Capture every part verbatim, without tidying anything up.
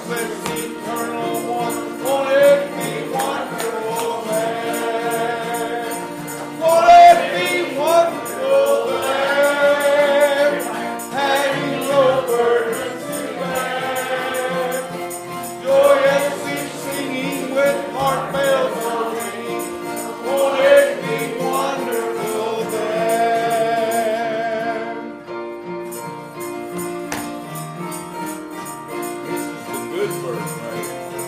matchless, eternal one. Won't it be wonderful there? Won't it be wonderful there? Having no burdens to bear. Joyous sweet singing with heart bells are ringing. Won't it be wonderful there? This is the good verse, right?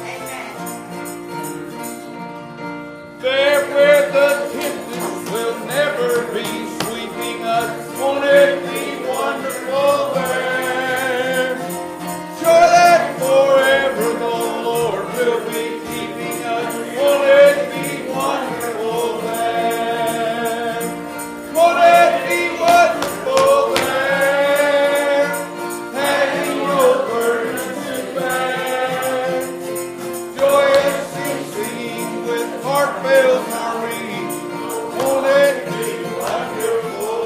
There where the tempest will never be sweeping us, won't it be wonderful there? Sure that forever the Lord will be keeping us, won't it be wonderful there? Won't it be wonderful there? Having no burdens to bear. Joyous singing with heart bells are ringing. Won't it be wonderful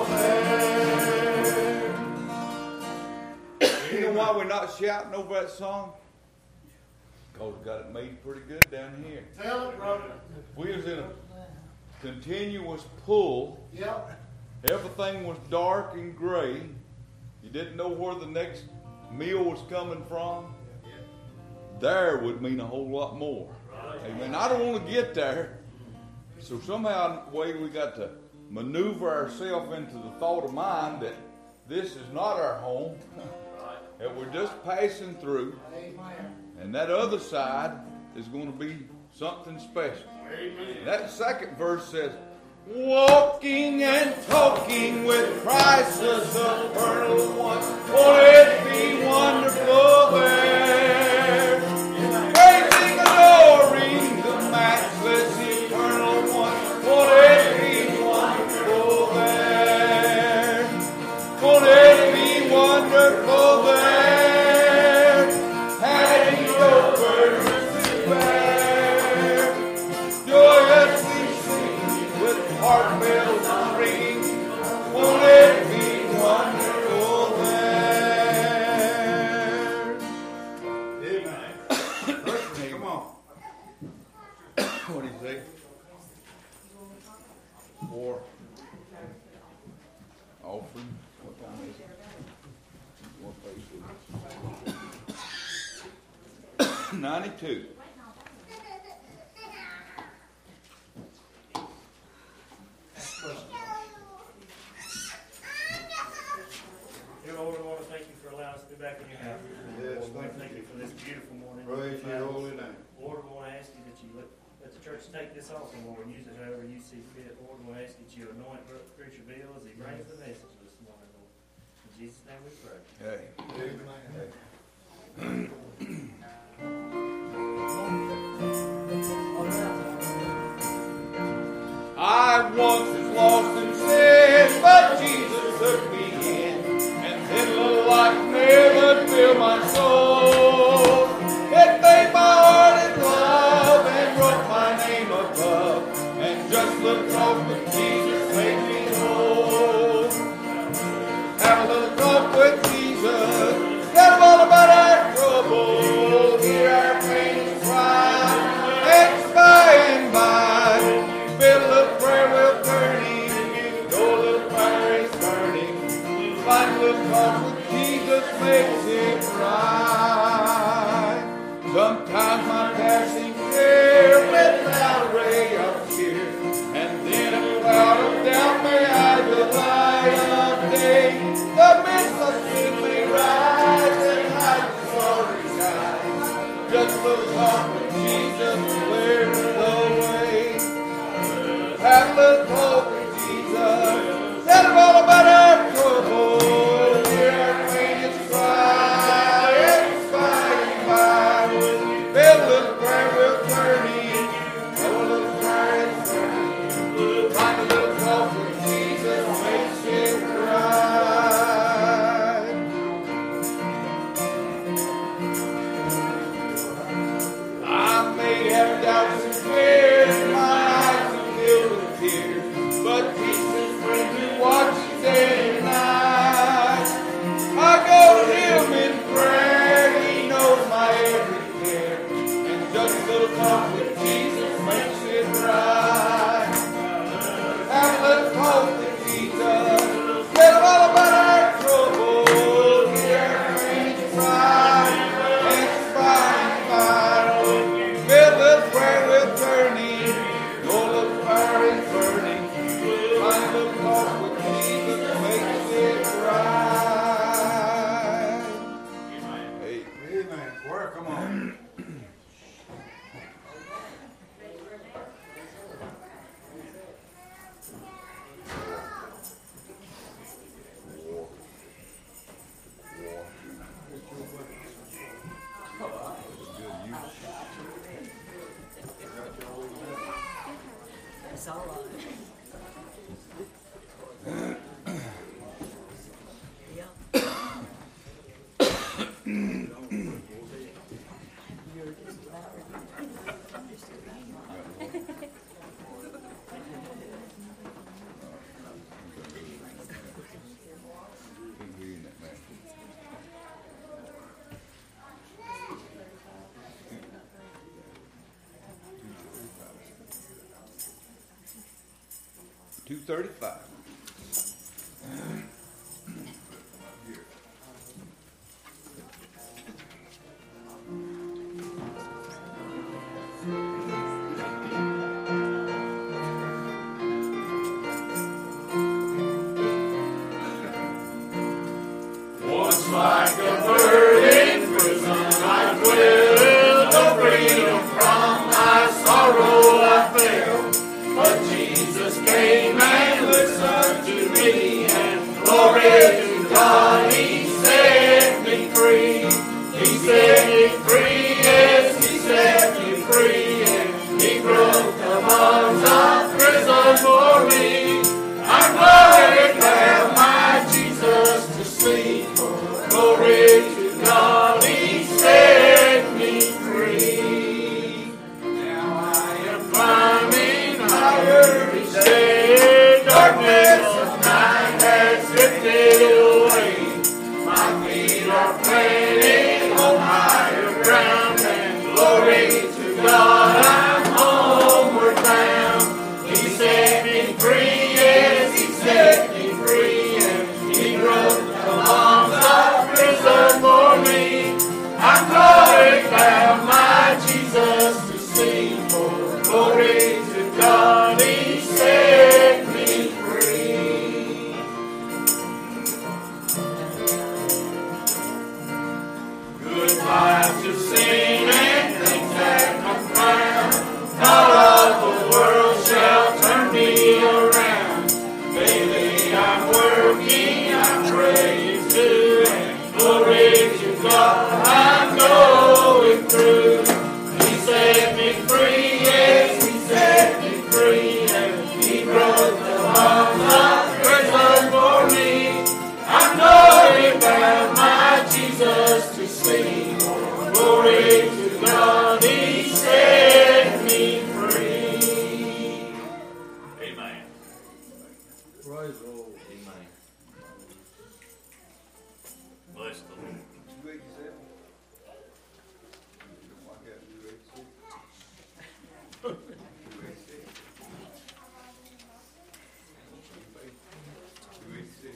there? You know why we're not shouting over that song? Because we got it made pretty good down here. Tell it, brother. We was in a continuous pull. Yep. Everything was dark and gray. You didn't know where the next meal was coming from. There would mean a whole lot more. Amen. I don't want to get there. So somehow, the way we got to maneuver ourselves into the thought of mind that this is not our home, that we're just passing through, and that other side is going to be something special. That second verse says, walking and talking with Christ the supernal one, won't it be wonderful there? Praising, adoring the matchless, eternal one, won't it be wonderful there? Won't it be wonderful there? Having no burdens to bear. Joyously singing with heart bells are ringing. Won't it be wonderful there? Amen. Come on. What do you say? Four. Offering. What time is it? What page is it? ninety-two. Dear Lord, we want to thank you for allowing us to be back in your house. Yes, Lord, we want to thank thank you for this beautiful morning. Praise your holy name. Lord, we want to ask you that you let, let the church take this offering, Lord, and use it however you see fit. Lord, we want to ask that you anoint Preacher Bill as he brings the message this morning, Lord. In Jesus' name we pray. Hey. Amen. I once was lost in sin, but Jesus took me in, and then the light never filled my soul. It made my heart in love and wrote my name above, and just the talk with Jesus made me whole. Have a little talk with Jesus, tell him all about our trouble, hear our pain and cry, and by and by, feel the prayer will turning, know the fire is burning, find the talk with Jesus makes it right. Sometimes my passing care without a ray of cheer, and then a cloud of doubt may hide the light of day. The mist of sin may rise and hide the sorry skies. Just the talk with Jesus clears the way. Have a talk with Jesus. Tell him all about our trouble. Hear our pain and cry. And by and by, feel the prayer will turn in. Know a little prayer is turning. Find a little talk with Jesus makes it right. I may have doubts and fears, my eyes are filled with tears. all right. Yeah. You're just about just Two thirty-five. Once like a bird in prison, I dwelled, no freedom from my sorrow I felt. But Jesus came and listened to me, and glory to God, He set me free. He set me free, yes, He set me free, and He broke the bonds of prison for me. I'm glad to have my Jesus to see. Glory to God, He set me free. Now I am climbing higher each day. Darkness of night has drifted away. My feet are planted on higher ground, and glory to God, I'm homeward bound. He set me free, yes, He set me free, and He broke the bonds of prison for me. I'm glad to have my Jesus to sing for. Glory to God, He set me free. Goodbye to sin and things that come round. Not all the world shall turn me around. Daily I'm working, I'm praying too, and glory to God, I'm going through. He set me free, yes, He set me free, and He broke the bonds of prison for me. I'm going back, my Jesus to sing. Glory to God, He set me free. Amen. Praise the Lord. Amen. Bless the Lord. Two eighty-seven. Like that, two eighty-six. Two eighty-six. Two eighty-six.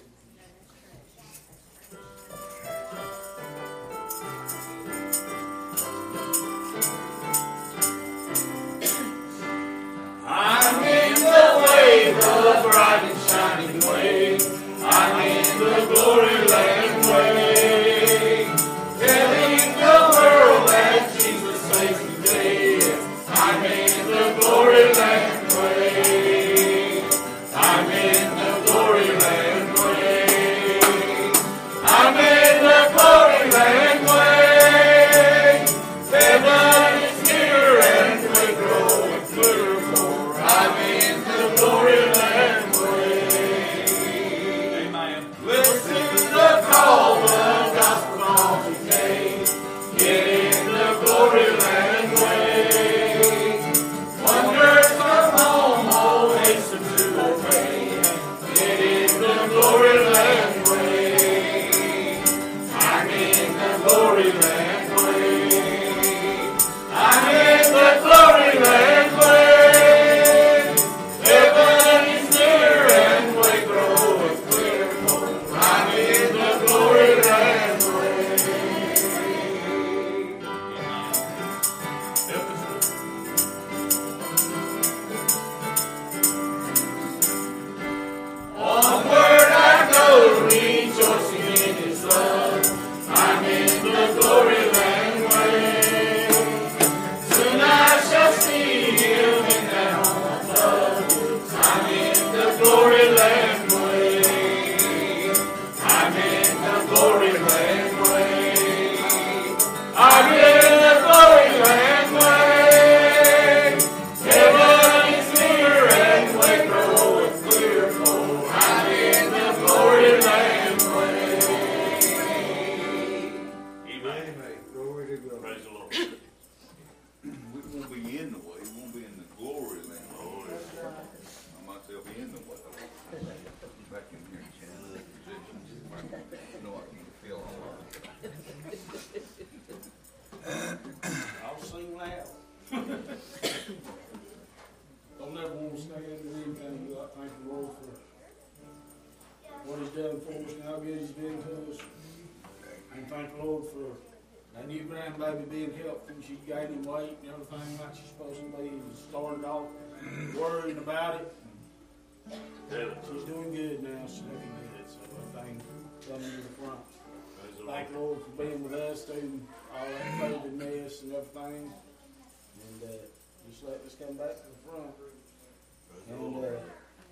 I'm in the way, the bright and shining way. I'm in the glory land way. Telling the world that Jesus saves me day. I'm in the glory land way. I'm in the glory land way. I'm in the glory land way. Heaven is near and we grow and glitter more. I'm in the glory land way. Amen. Listen to the call, the gospel of today. Get in the glory land way. Wonders from home, oh, hasten to obey. Get in the glory land way. I'm in the glory land way. I'm in the glory land way. Heaven is near and we grow and clear more. I'm in the glory land way. Help us, Lord. Onward I go, rejoicing in His love. I'm in the glory land way. Soon I shall see Him in that home of love. I'm in the glory land way. I'm in the glory land way. I'm in the glory land way. Heaven is near and done for us and how good he's been to us. And thank the Lord for that new grandbaby being healthy. She's gaining weight and everything like she's supposed to be. We started off worrying about it. She's doing good now. She's looking good. So everything coming to the front. Thank the Lord for being with us through all that COVID mess and everything. And uh, just let us come back to the front. And uh,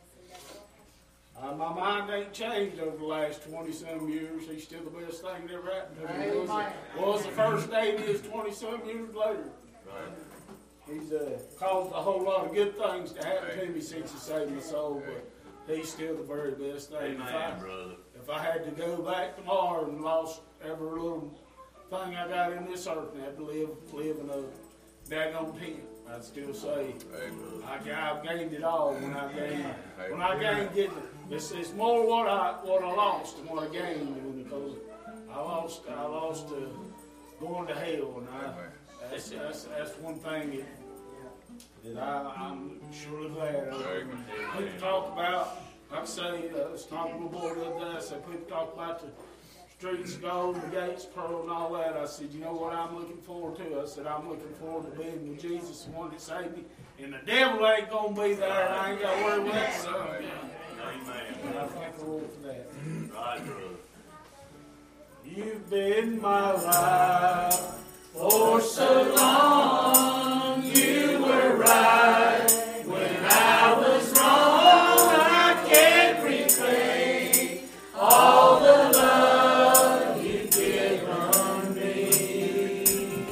uh, my mind ain't changed over the last twenty-some years. He's still the best thing that ever happened to me. Was, was the first day it is twenty-some years later. He's uh, caused a whole lot of good things to happen to me since he saved my soul, but he's still the very best thing. Amen, if, I, brother. if I had to go back tomorrow and lost every little thing I got in this earth and had to live, live in a daggone tent, I'd still say I, I gained it all when I gained. When I gained getting it. It's, it's more what I what I lost than what I gained, because I lost I lost uh, going to hell, and I that's that's, that's one thing that, that I, I'm surely glad of. People talk about, like I say, uh, I was talking to a boy the other day. I said people talk about the streets of gold, the gates of pearl, and all that. I said, you know what I'm looking forward to? I said I'm looking forward to being with Jesus, the one that saved me, and the devil ain't gonna be there, and I ain't got to worry about that son. And I thank the Lord for that. Right, brother. You've been my life for so long. You were right when I was wrong. I can't repay all the love you've given me.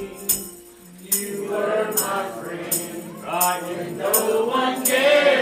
You were my friend, right when no one cared.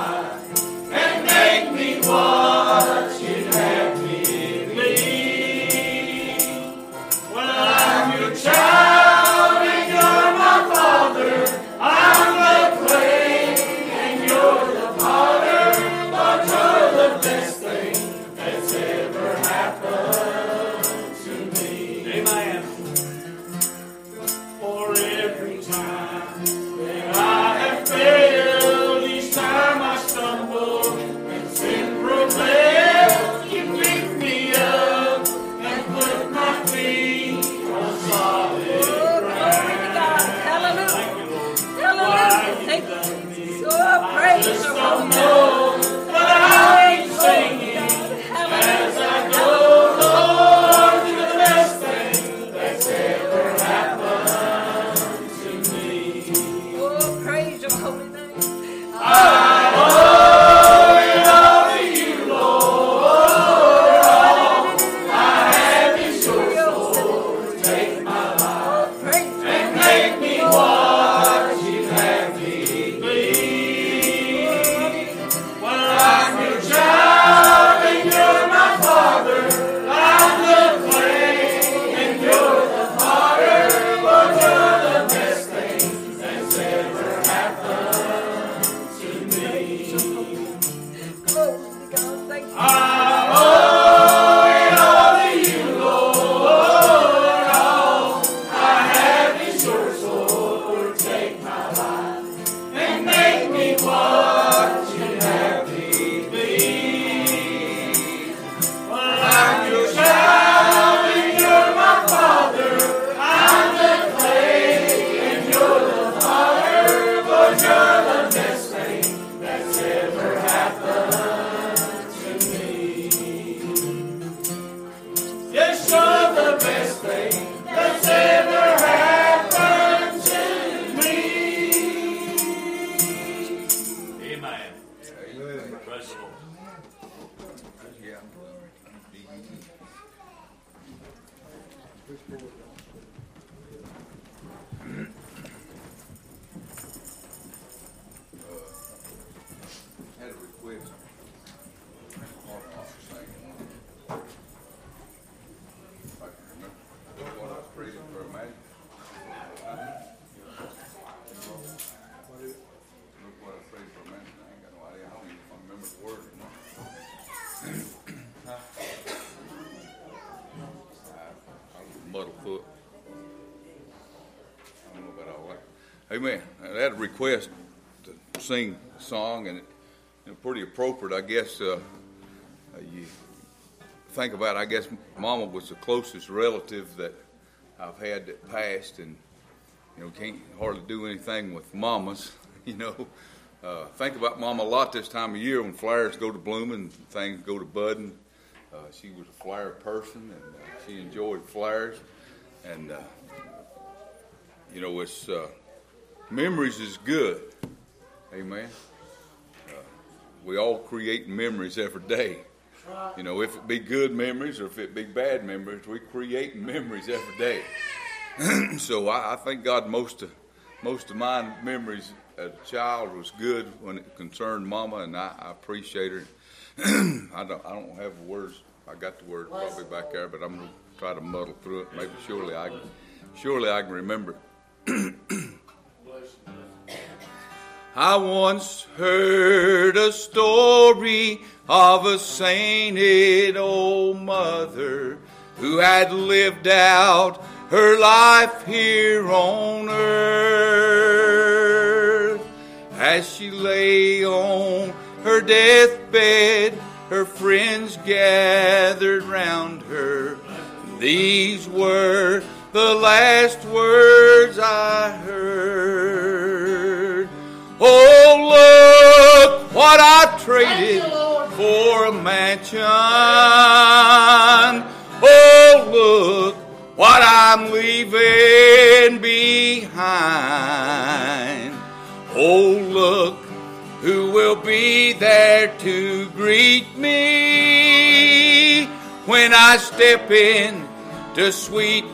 What you'd have me believe. Glory to God. Thank you. I owe it all to you, Lord. All I have is yours, Lord. Take my life and make me what you have me be. Well, I'm your child and you're my father. I'm the clay and you're the fire. Lord, you're the best thing that's ever happened to me. Yes, you're the best thing that's ever happened to me. Amen. Praise the Lord. Had a request. Hard officer saying, if I can remember what I was praying for a man. Look what I prayed for a man. I ain't got no idea. I don't even know if I remember the word or not. I, I was muddle foot. I don't know about all that. Amen. I had a request to sing a song, and it, you know, pretty appropriate, I guess. Uh, uh, you think about, I guess, Mama was the closest relative that I've had that passed, and you know, can't hardly do anything with mamas. You know, uh, think about Mama a lot this time of year when flowers go to blooming, things go to budding. Uh, she was a flower person, and uh, she enjoyed flowers, and uh, you know, it's uh, memories is good. Amen. Uh, we all create memories every day. You know, if it be good memories or if it be bad memories, we create memories every day. So I, I thank God most of most of my memories as a child was good when it concerned Mama, and I, I appreciate her. I don't I don't have the words. I got the words probably back there, but I'm gonna try to muddle through it. Maybe surely I can surely I can remember. I once heard a story of a sainted old mother who had lived out her life here on earth. As she lay on her deathbed, her friends gathered round her. These were the last words I heard. Oh, look what I traded for a mansion. Oh, look what I'm leaving behind. Oh, look who will be there to greet me when I step in to sweet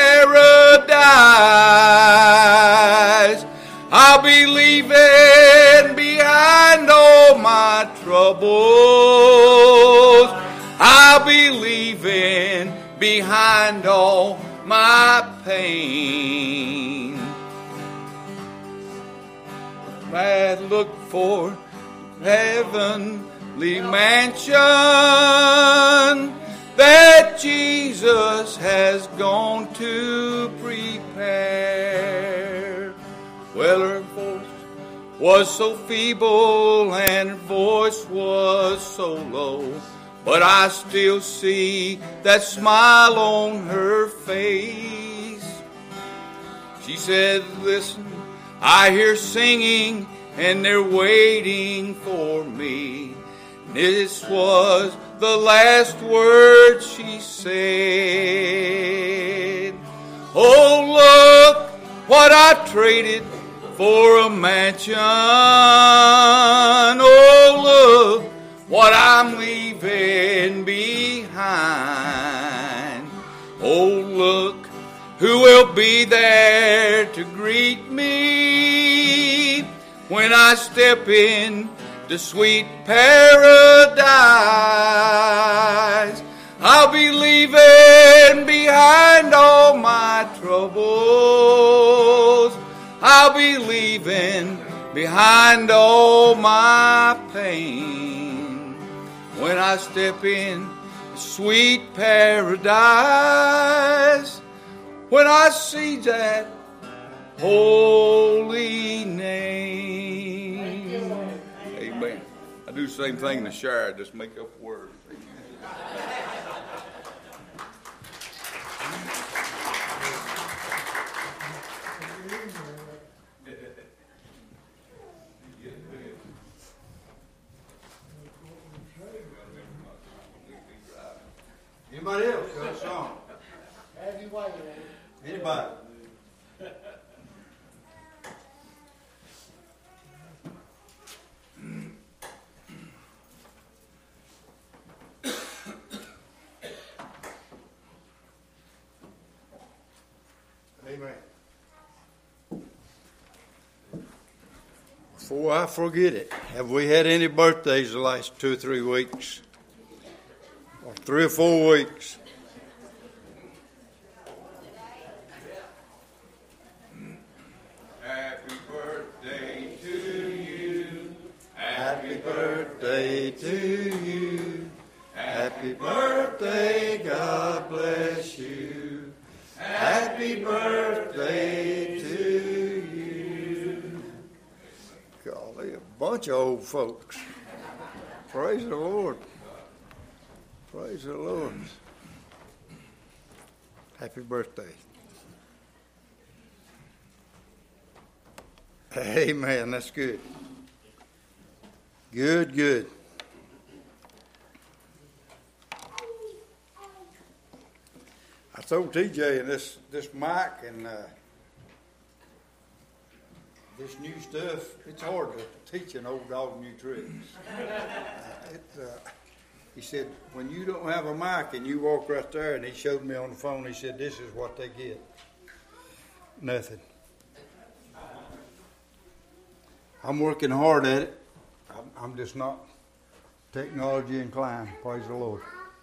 paradise. I'll be leaving behind all my troubles. I'll be leaving behind all my pain. I look for heavenly mansion that Jesus has gone to prepare. Well, her voice was so feeble and her voice was so low, but I still see that smile on her face. She said, listen, I hear singing and they're waiting for me. This was the last word she said. Oh, look what I traded for a mansion. Oh, look what I'm leaving behind. Oh, look who will be there to greet me when I step in to sweet paradise. I'll be leaving behind all my troubles. I'll be leaving behind all my pain. I step in sweet paradise, when I see that holy name. Amen. I do the same thing in the shower, just make up words. Anybody else got a song? Anybody? Amen. Before I forget it, have we had any birthdays the last two or three weeks? Or three or four weeks? Happy birthday to you. Happy birthday to you. Happy birthday, God bless you. Happy birthday to you. Golly, a bunch of old folks. Praise the Lord. Praise the Lord. Happy birthday. Amen. That's good. Good, good. I told T J and this this mic and uh, this new stuff, it's hard to teach an old dog new tricks. Uh, it, uh, he said, when you don't have a mic and you walk right there, and he showed me on the phone, he said, this is what they get. Nothing. I'm working hard at it. I'm, I'm just not technology inclined. Praise the Lord.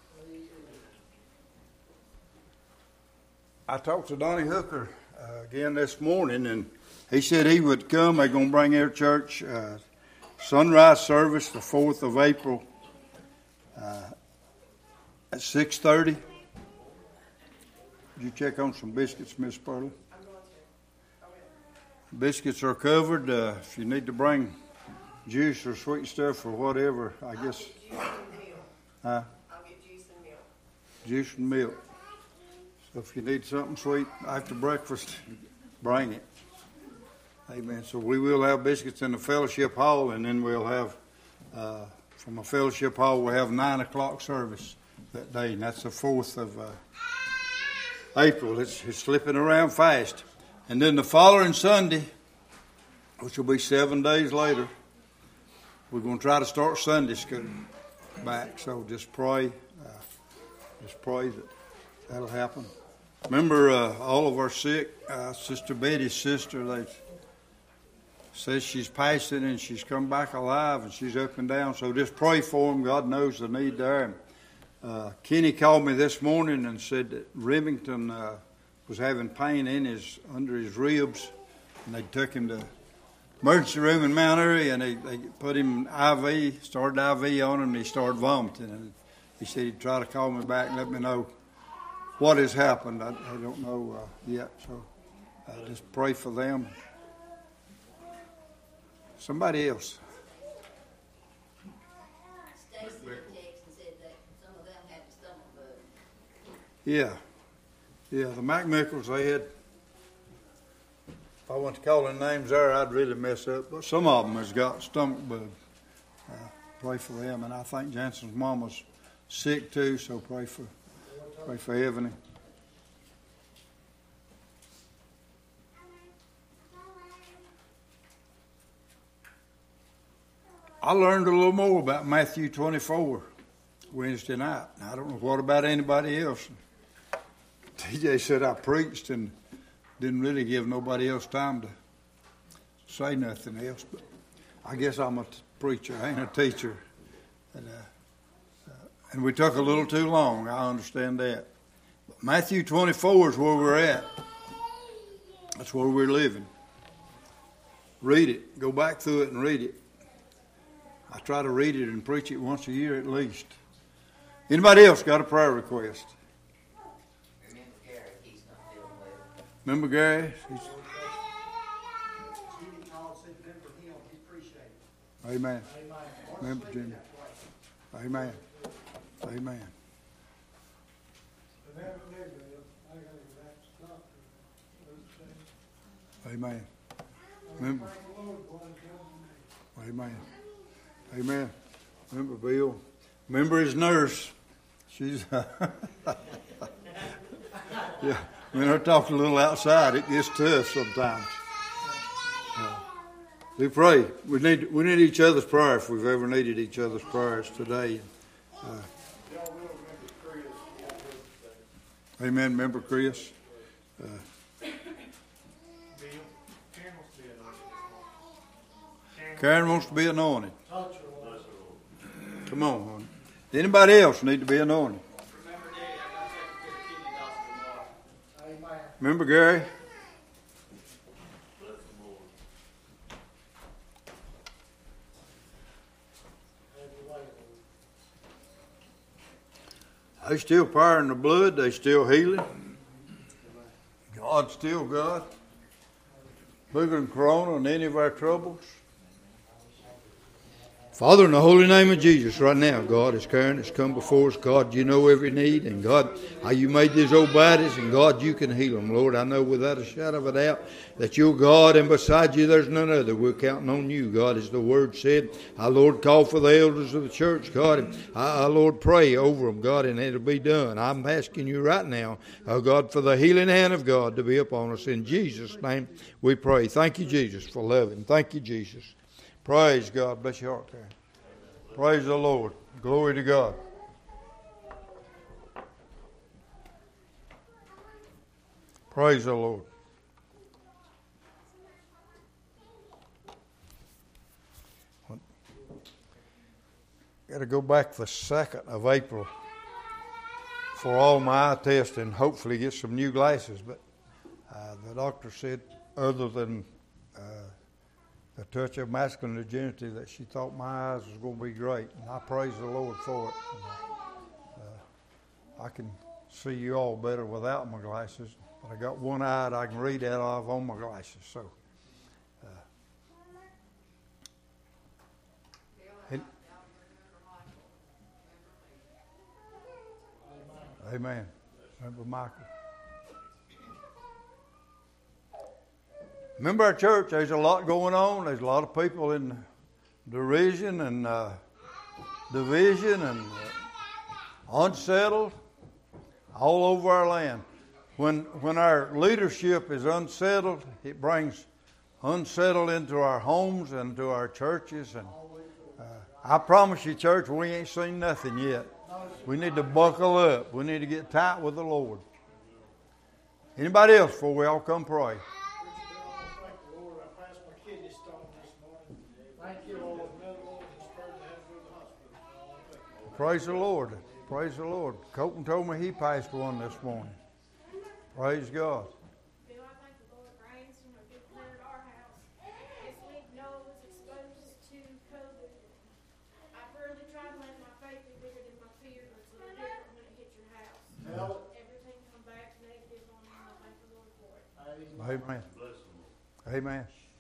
I talked to Donnie Hooker uh, again this morning, and he said he would come. They're going to bring their church uh, sunrise service the fourth of April uh, at six thirty. Did you check on some biscuits, Miss Pearlie? I'm going to. Okay. Biscuits are covered. Uh, if you need to bring juice or sweet stuff or whatever, I I'll guess. Get juice and milk. Huh? I'll get juice and milk. Juice and milk. So if you need something sweet after breakfast, bring it. Amen. So we will have biscuits in the fellowship hall, and then we'll have, uh, from a fellowship hall, we'll have nine o'clock service that day, and that's the fourth of uh, April. It's, it's slipping around fast. And then the following Sunday, which will be seven days later, we're going to try to start Sunday school back. So just pray, uh, just pray that that'll happen. Remember, uh, all of our sick, uh, Sister Betty's sister, they says she's passing and she's come back alive and she's up and down. So just pray for them. God knows the need there. Uh, Kenny called me this morning and said that Remington uh, was having pain in his under his ribs, and they took him to emergency room in Mount Airy, and they, they put him I V, started I V on him, and he started vomiting. And he said he'd try to call me back and let me know what has happened. I, I don't know uh, yet, so uh, just pray for them. Somebody else. Stacy texted and said that some of them had the stomach bug. Yeah. Yeah, the McMickles, they had, if I went to calling names there, I'd really mess up. But some of them has got stomach bug. Uh, pray for them. And I think Jansen's mama's sick too, so pray for pray for Ebony. I learned a little more about Matthew twenty-four Wednesday night. I don't know what about anybody else. T J said I preached and didn't really give nobody else time to say nothing else. But I guess I'm a t- preacher. I ain't a teacher. And, uh, uh, and we took a little too long. I understand that. But Matthew twenty-four is where we're at. That's where we're living. Read it. Go back through it and read it. I try to read it and preach it once a year at least. Anybody else got a prayer request? Remember Gary, he's not feeling well. Remember Gary? He's, Jimmy called, said remember him, he appreciated it. amen. Amen. Remember Jimmy. Amen. Amen. Amen. Remember. Amen. Amen. Remember Bill. Remember his nurse. She's yeah. When I talk a little outside, it gets tough sometimes. Uh, we pray. We need we need each other's prayer if we've ever needed each other's prayers today. Uh, amen. Remember Chris. Uh, Karen wants to be anointed. Come on, honey. Anybody else need to be anointed? Remember, Daddy, I got to take a kidney doctor tomorrow. Amen. Remember Gary? They still powering the blood. They still healing. God's still God. Bigger than Corona and any of our troubles. Father, in the holy name of Jesus, right now, God, as Karen has come before us, God, you know every need, and God, how you made these old bodies, and God, you can heal them, Lord. I know without a shadow of a doubt that you're God, and beside you there's none other. We're counting on you, God, as the word said. Our Lord, call for the elders of the church, God, and our Lord, pray over them, God, and it'll be done. I'm asking you right now, oh God, for the healing hand of God to be upon us. In Jesus' name we pray. Thank you, Jesus, for loving. Thank you, Jesus. Praise God. Bless your heart, Karen. Praise the Lord. Glory to God. Praise the Lord. Got to go back the second of April for all my eye tests and hopefully get some new glasses. But uh, the doctor said other than uh, the touch of masculine virginity that she thought my eyes was going to be great. And I praise the Lord for it. And, uh, I can see you all better without my glasses. But I got one eye that I can read out of on my glasses. So, uh, it, amen. Remember Michael. Remember our church, there's a lot going on. There's a lot of people in derision and uh, division and uh, unsettled all over our land. When when our leadership is unsettled, it brings unsettled into our homes and to our churches. And uh, I promise you, church, we ain't seen nothing yet. We need to buckle up. We need to get tight with the Lord. Anybody else before we all come pray? Praise the Lord. Praise the Lord. Colton told me he passed one this morning. Praise God. Bill, I thank the Lord for answering when people here at our house. This week Noah was exposed to COVID. I really tried to let my faith be bigger than my fear, but it's a little different when it hits your house. Well, Everything come back negative on him. I thank the Lord for it. Amen. Amen.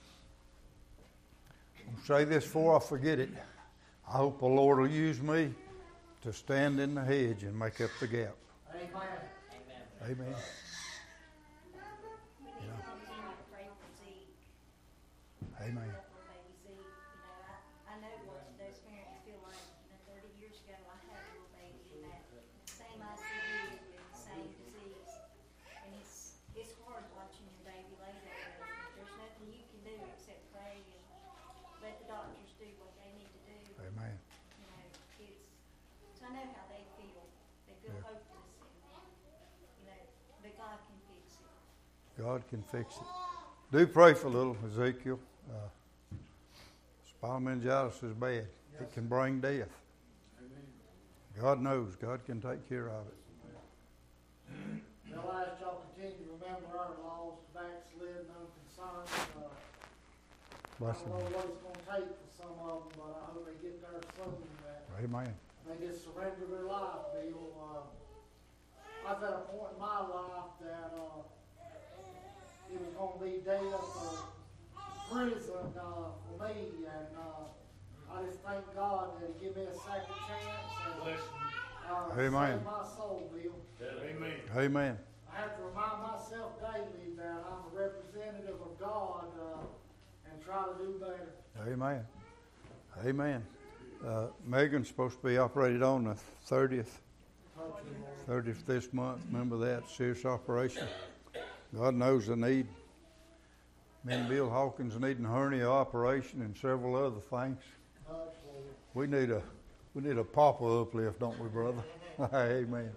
I'll say this before I forget it. I hope the Lord will use me to stand in the hedge and make up the gap. amen. Amen. We need to continue to pray for Zeke. Amen. Little baby Zeke. You know, I, I know what those parents feel like. You know, thirty years ago, I had a little baby in that same I C U with the same disease. And it's it's hard watching your baby lay there. There's nothing you can do except pray and let the doctors do what they need to do. Amen. You know, it's, so I know how they feel. They feel Yeah. hopeless and, you know, but God can fix it. God can fix it. Do pray for little Ezekiel. Uh, spinal meningitis is bad. It can bring death. God knows. God can take care of it. Well, I ask y'all continue to remember our lost, backslidden, unconcerned. Uh, I Bless don't know him. what it's going to take for some of them, but I hope they get there soon. That Amen. they just surrender their life, Bill. Uh, I was at a point in my life that uh, it was going to be death or prison uh, for me, and uh, I just thank God that He gave me a second chance and uh, Amen. saved my soul, Bill. Amen. Amen. I have to remind myself daily that I'm a representative of God uh, and try to do better. Amen. Amen. Uh, Megan's supposed to be operated on the thirtieth. thirtieth this month. Remember that? Serious operation. God knows the need. Me and Bill Hawkins needing a hernia operation and several other things. We need a we need a papa uplift, don't we, brother? Amen.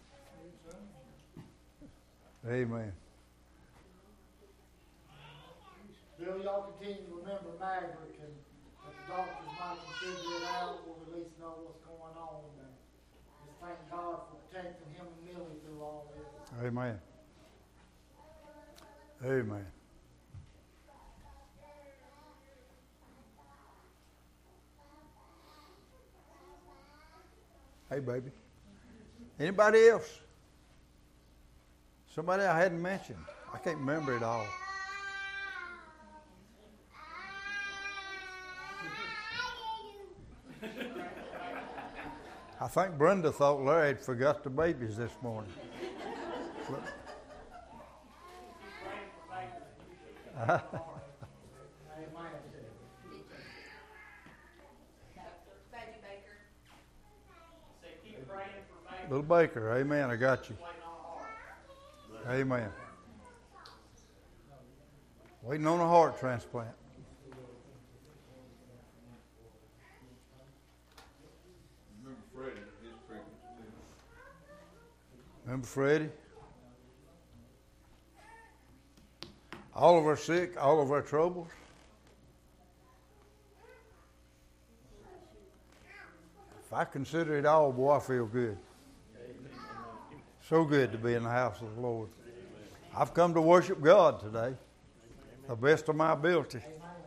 Amen. Bill, y'all continue to remember Maverick, and if the doctors might figure it out, we'll at least know what's going on. And just thank God for protecting him and Millie through all this. Amen. Amen. Hey, baby. Anybody else? Somebody I hadn't mentioned. I can't remember it all. I think Brenda thought Larry had forgot the babies this morning. Look. Amen. Baby Baker. Say, keep praying for Baker. Little Baker, amen, I got you. Waiting on a heart. Amen. Waiting on a heart transplant. Remember Freddie, his pregnant too. Remember Freddie? All of our sick, all of our troubles. If I consider it all, boy, I feel good. So good to be in the house of the Lord. I've come to worship God today, the best of my ability.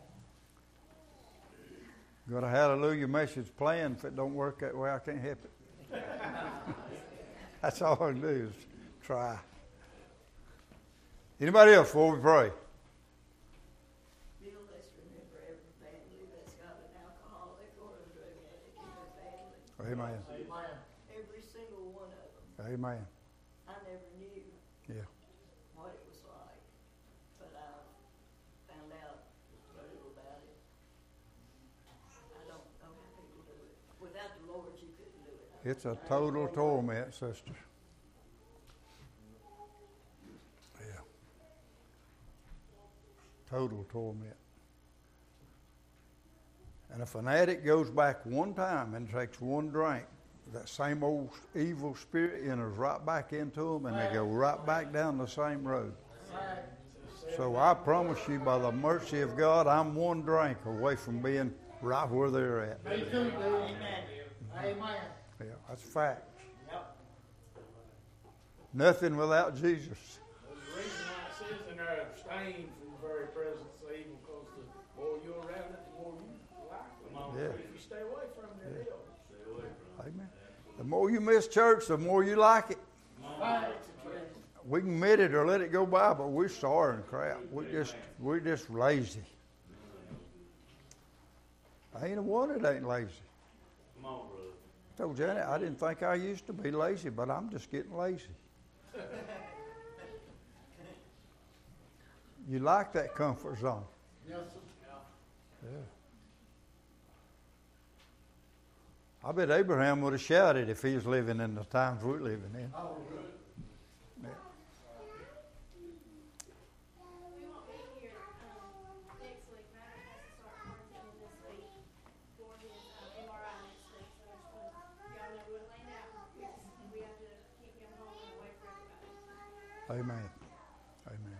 Got a hallelujah message planned. If it don't work that way, I can't help it. That's all I can do is try. Anybody else before we pray? Bill, let's remember every family that's got an alcoholic or a drug addict in their family. Amen. Amen. Every single one of them. Amen. I never knew Yeah. what it was like, but I found out a little about it. I don't know how people do it. Without the Lord, you couldn't do it. It's a total torment, sister. Yeah. Total torment. And if an addict goes back one time and takes one drink, that same old evil spirit enters right back into them and they go right back down the same road. So I promise you, by the mercy of God, I'm one drink away from being right where they're at. Me too, Bill. Amen. Yeah, that's fact. Yep. Nothing without Jesus. There's a reason why it says in there, abstain from the very presence of evil, because the more you're around it, the more you like it. Yeah. If you stay away from it, Yeah. it'll stay away from it. Amen. The more you miss church, the more you like it. We can admit it or let it go by, but we're sorry and crap. We just we're just lazy. I ain't a one that ain't lazy. Come on, brother. I told Janet I didn't think I used to be lazy, but I'm just getting lazy. You like that comfort zone. Yes, sir. Yeah. I bet Abraham would have shouted if he was living in the times we're living in. Oh, good. Yeah. We won't be here, um, next week, Matt has to start working this week for his, uh, M R I next week, so I just want y'all know we're laying out, because we have to keep him home and away from everybody. Amen. Amen.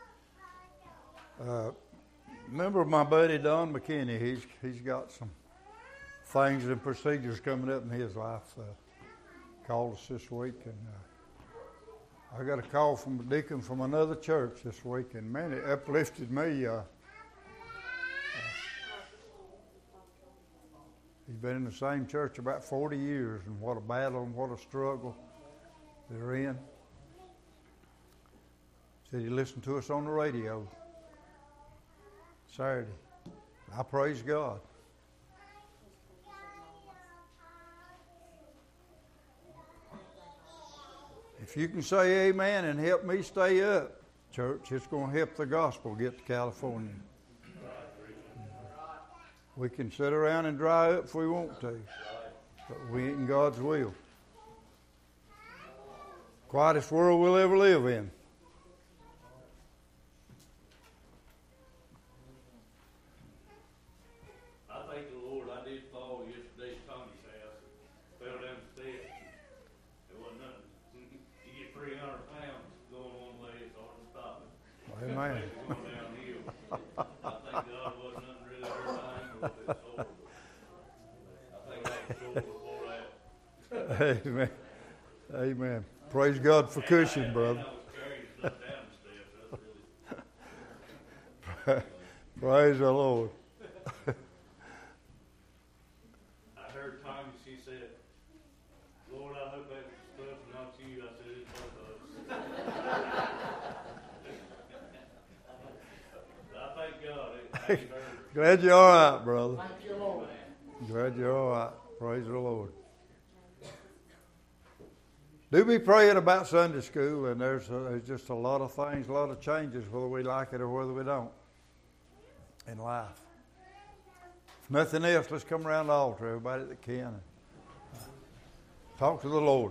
Uh, remember my buddy Don McKinney? He's he's got some things and procedures coming up in his life. Uh, called us this week, and uh, I got a call from a deacon from another church this week, and man, it uplifted me. Uh, uh, he He's been in the same church about forty years, and what a battle and what a struggle they're in. Said he listened to us on the radio Saturday. I praise God. If you can say amen and help me stay up, church, it's going to help the gospel get to California. We can sit around and dry up if we want to, but we ain't in God's will. Quietest world we'll ever live in. I thank the Lord. I did fall yesterday at Tommy's house. Fell down the steps. It wasn't nothing. You get three hundred pounds going one way, it's hard to stop it. Amen. Going downhill. I thank God it wasn't nothing really hurt my ankle, but it's horrible. I think I was sore before that. Amen. Amen. Praise God for cushion, brother. Praise the Lord. I heard Tommy, she said, Lord, I hope that stuff not you. I said, it's both of us. I thank God. It ain't hurt. Glad you're all right, brother. Thank you, Lord. Glad you're all right. Praise the Lord. Do be praying about Sunday school, and there's, uh, there's just a lot of things, a lot of changes, whether we like it or whether we don't, in life. If nothing else, let's come around the altar, everybody that can, and talk to the Lord.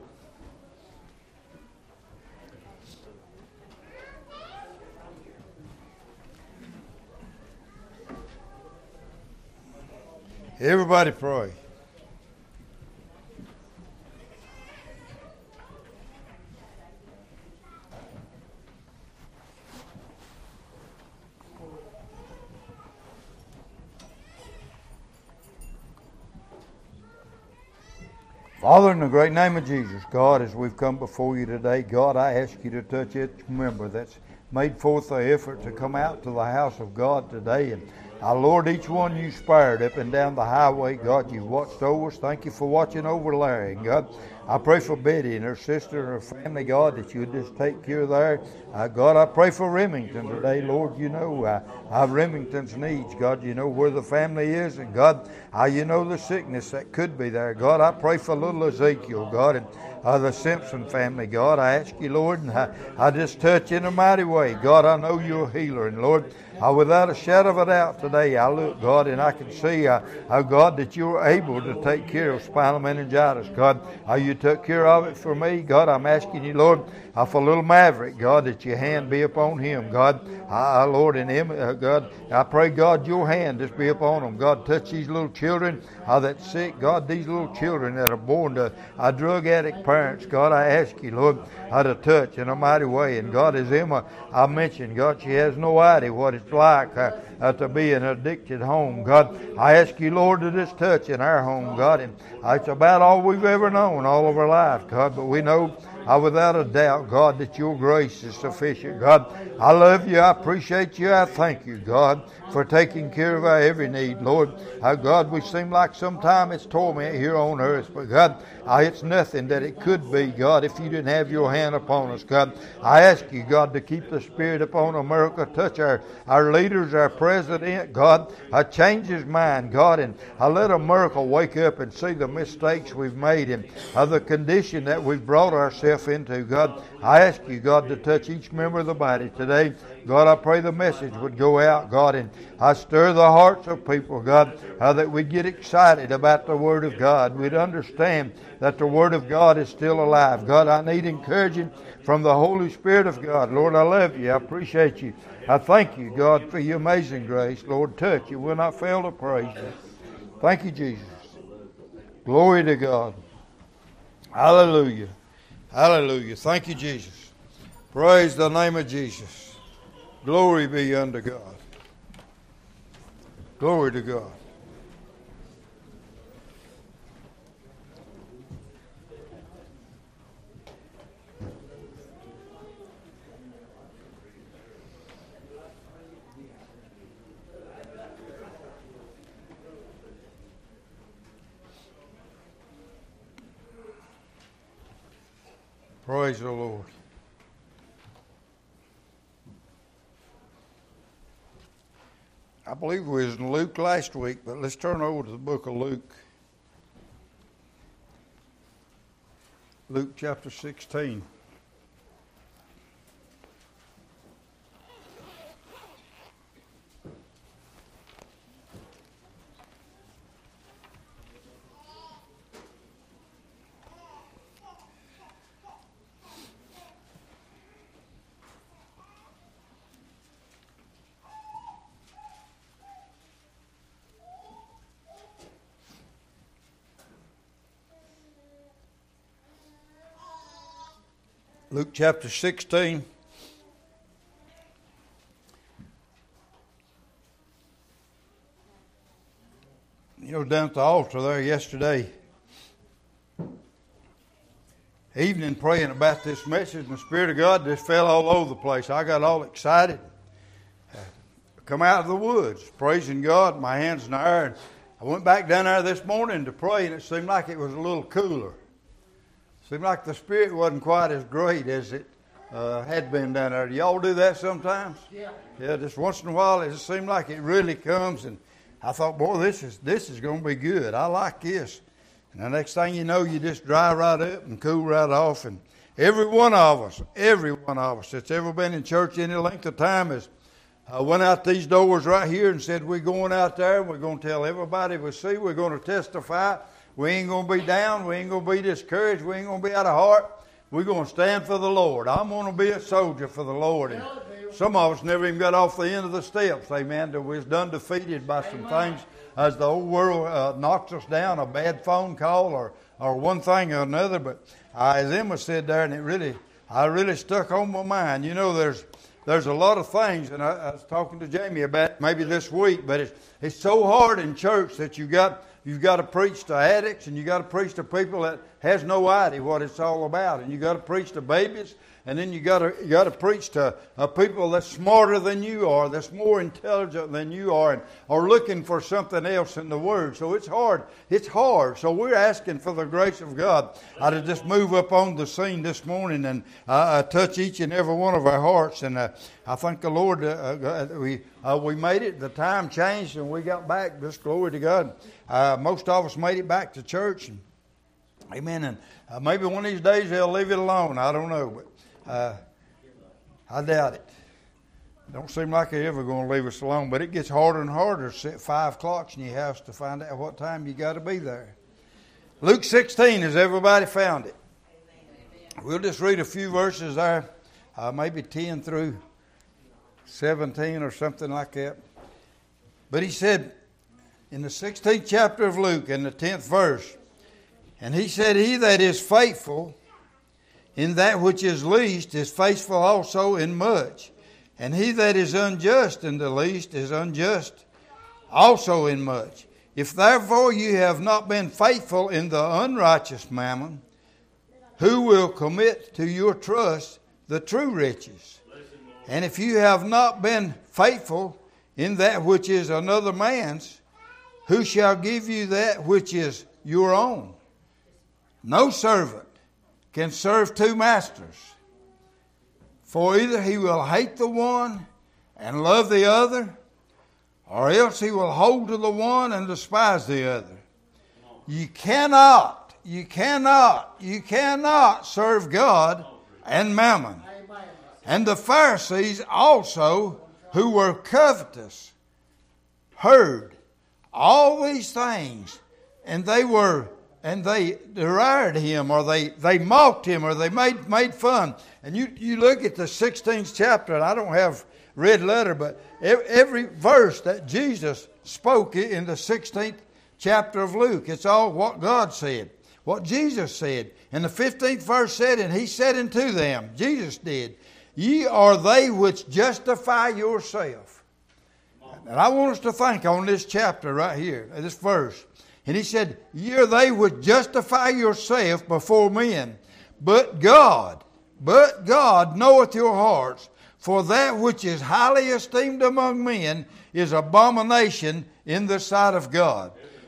Everybody pray. Father, in the great name of Jesus, God, as we've come before you today, God, I ask you to touch each member that's made forth the effort to come out to the house of God today. And our Lord, each one you spared up and down the highway, God, you watched over us. Thank you for watching over Larry. And God, I pray for Betty and her sister and her family, God, that you would just take care of there. Uh, God, I pray for Remington today, Lord. You know uh, uh, Remington's needs, God. You know where the family is, and God, uh, you know the sickness that could be there. God, I pray for little Ezekiel, God, and uh, the Simpson family, God. I ask you, Lord, and I, I just touch in a mighty way. God, I know you're a healer, and Lord, Uh, without a shadow of a doubt today, I look, God, and I can see, uh, uh, God, that you're able to take care of spinal meningitis. God, uh, you took care of it for me. God, I'm asking you, Lord, uh, for little Maverick, God, that your hand be upon him. God, uh, Lord, and him, uh, God, I pray, God, your hand just be upon him. God, touch these little children uh, that's sick. God, these little children that are born to uh, drug addict parents. God, I ask you, Lord, uh, to touch in a mighty way. And God, as Emma, I mentioned, God, she has no idea what it's like uh, uh, to be in an addicted home. God, I ask you, Lord, to just touch in our home, God. And uh, it's about all we've ever known all of our life, God. But we know uh, without a doubt, God, that your grace is sufficient. God, I love you. I appreciate you. I thank you, God, for taking care of our every need, Lord. Uh, God, we seem like sometimes it's torment here on earth. But God, uh, it's nothing that it could be, God, if you didn't have your hand upon us, God. I ask you, God, to keep the Spirit upon America. Touch our, our leaders, our president, God. Uh, change his mind, God, and uh, let America wake up and see the mistakes we've made and uh, the condition that we've brought ourselves into, God. I ask you, God, to touch each member of the body today. God, I pray the message would go out, God, and I stir the hearts of people, God, uh, that we get excited about the Word of God. We'd understand that the Word of God is still alive. God, I need encouraging from the Holy Spirit of God. Lord, I love you. I appreciate you. I thank you, God, for your amazing grace. Lord, touch. You will not fail to praise you. Thank you, Jesus. Glory to God. Hallelujah. Hallelujah. Thank you, Jesus. Praise the name of Jesus. Glory be unto God. Glory to God. Praise the Lord. I believe we was in Luke last week, but let's turn over to the book of Luke. Luke chapter sixteen. Luke chapter sixteen. You know, down at the altar there yesterday evening praying about this message, and the Spirit of God just fell all over the place. I got all excited. Come out of the woods, praising God, my hands in the air. And I went back down there this morning to pray, and it seemed like it was a little cooler. Seemed like the Spirit wasn't quite as great as it uh, had been down there. Do y'all do that sometimes? Yeah. Yeah, just once in a while it just seemed like it really comes, and I thought, boy, this is this is going to be good. I like this. And the next thing you know, you just dry right up and cool right off. And every one of us, every one of us that's ever been in church any length of time has uh, went out these doors right here and said, we're going out there, and we're going to tell everybody we see, we're going to testify. We ain't going to be down. We ain't going to be discouraged. We ain't going to be out of heart. We're going to stand for the Lord. I'm going to be a soldier for the Lord. And some of us never even got off the end of the steps, amen, till we was done defeated by some things as the whole world uh, knocks us down, a bad phone call or, or one thing or another. But uh, as Emma said there, and it really, I really stuck on my mind. You know, there's there's a lot of things, and I, I was talking to Jamie about it maybe this week, but it's, it's so hard in church that you got... You've got to preach to addicts, and you've got to preach to people that has no idea what it's all about. And you've got to preach to babies, and then you got to you got to preach to uh, people that's smarter than you are, that's more intelligent than you are, and are looking for something else in the Word. So it's hard. It's hard. So we're asking for the grace of God uh, to just move up on the scene this morning and uh, uh, touch each and every one of our hearts. And uh, I thank the Lord uh, uh, we uh, we made it. The time changed, and we got back. Just glory to God. Uh, most of us made it back to church. And, amen. And uh, maybe one of these days they'll leave it alone. I don't know, but uh, I doubt it. Don't seem like they're ever going to leave us alone. But it gets harder and harder to set five clocks in your house to find out what time you got to be there. Luke sixteen, has everybody found it? We'll just read a few verses there, uh, maybe ten through seventeen or something like that. But he said, in the sixteenth chapter of Luke, in the tenth verse, and he said, he that is faithful in that which is least is faithful also in much. And he that is unjust in the least is unjust also in much. If therefore you have not been faithful in the unrighteous mammon, who will commit to your trust the true riches? And if you have not been faithful in that which is another man's, who shall give you that which is your own? No servant can serve two masters. For either he will hate the one and love the other, or else he will hold to the one and despise the other. You cannot, you cannot, you cannot serve God and mammon. And the Pharisees also, who were covetous, heard all these things, and they were, and they derided him, or they, they mocked him, or they made made fun. And you, you look at the sixteenth chapter, and I don't have red letter, but every, every verse that Jesus spoke in the sixteenth chapter of Luke, it's all what God said, what Jesus said. And the fifteenth verse said, and he said unto them, Jesus did, ye are they which justify yourself. And I want us to think on this chapter right here, this verse. And he said, ye are they which justify yourself before men, but God, but God knoweth your hearts, for that which is highly esteemed among men is abomination in the sight of God.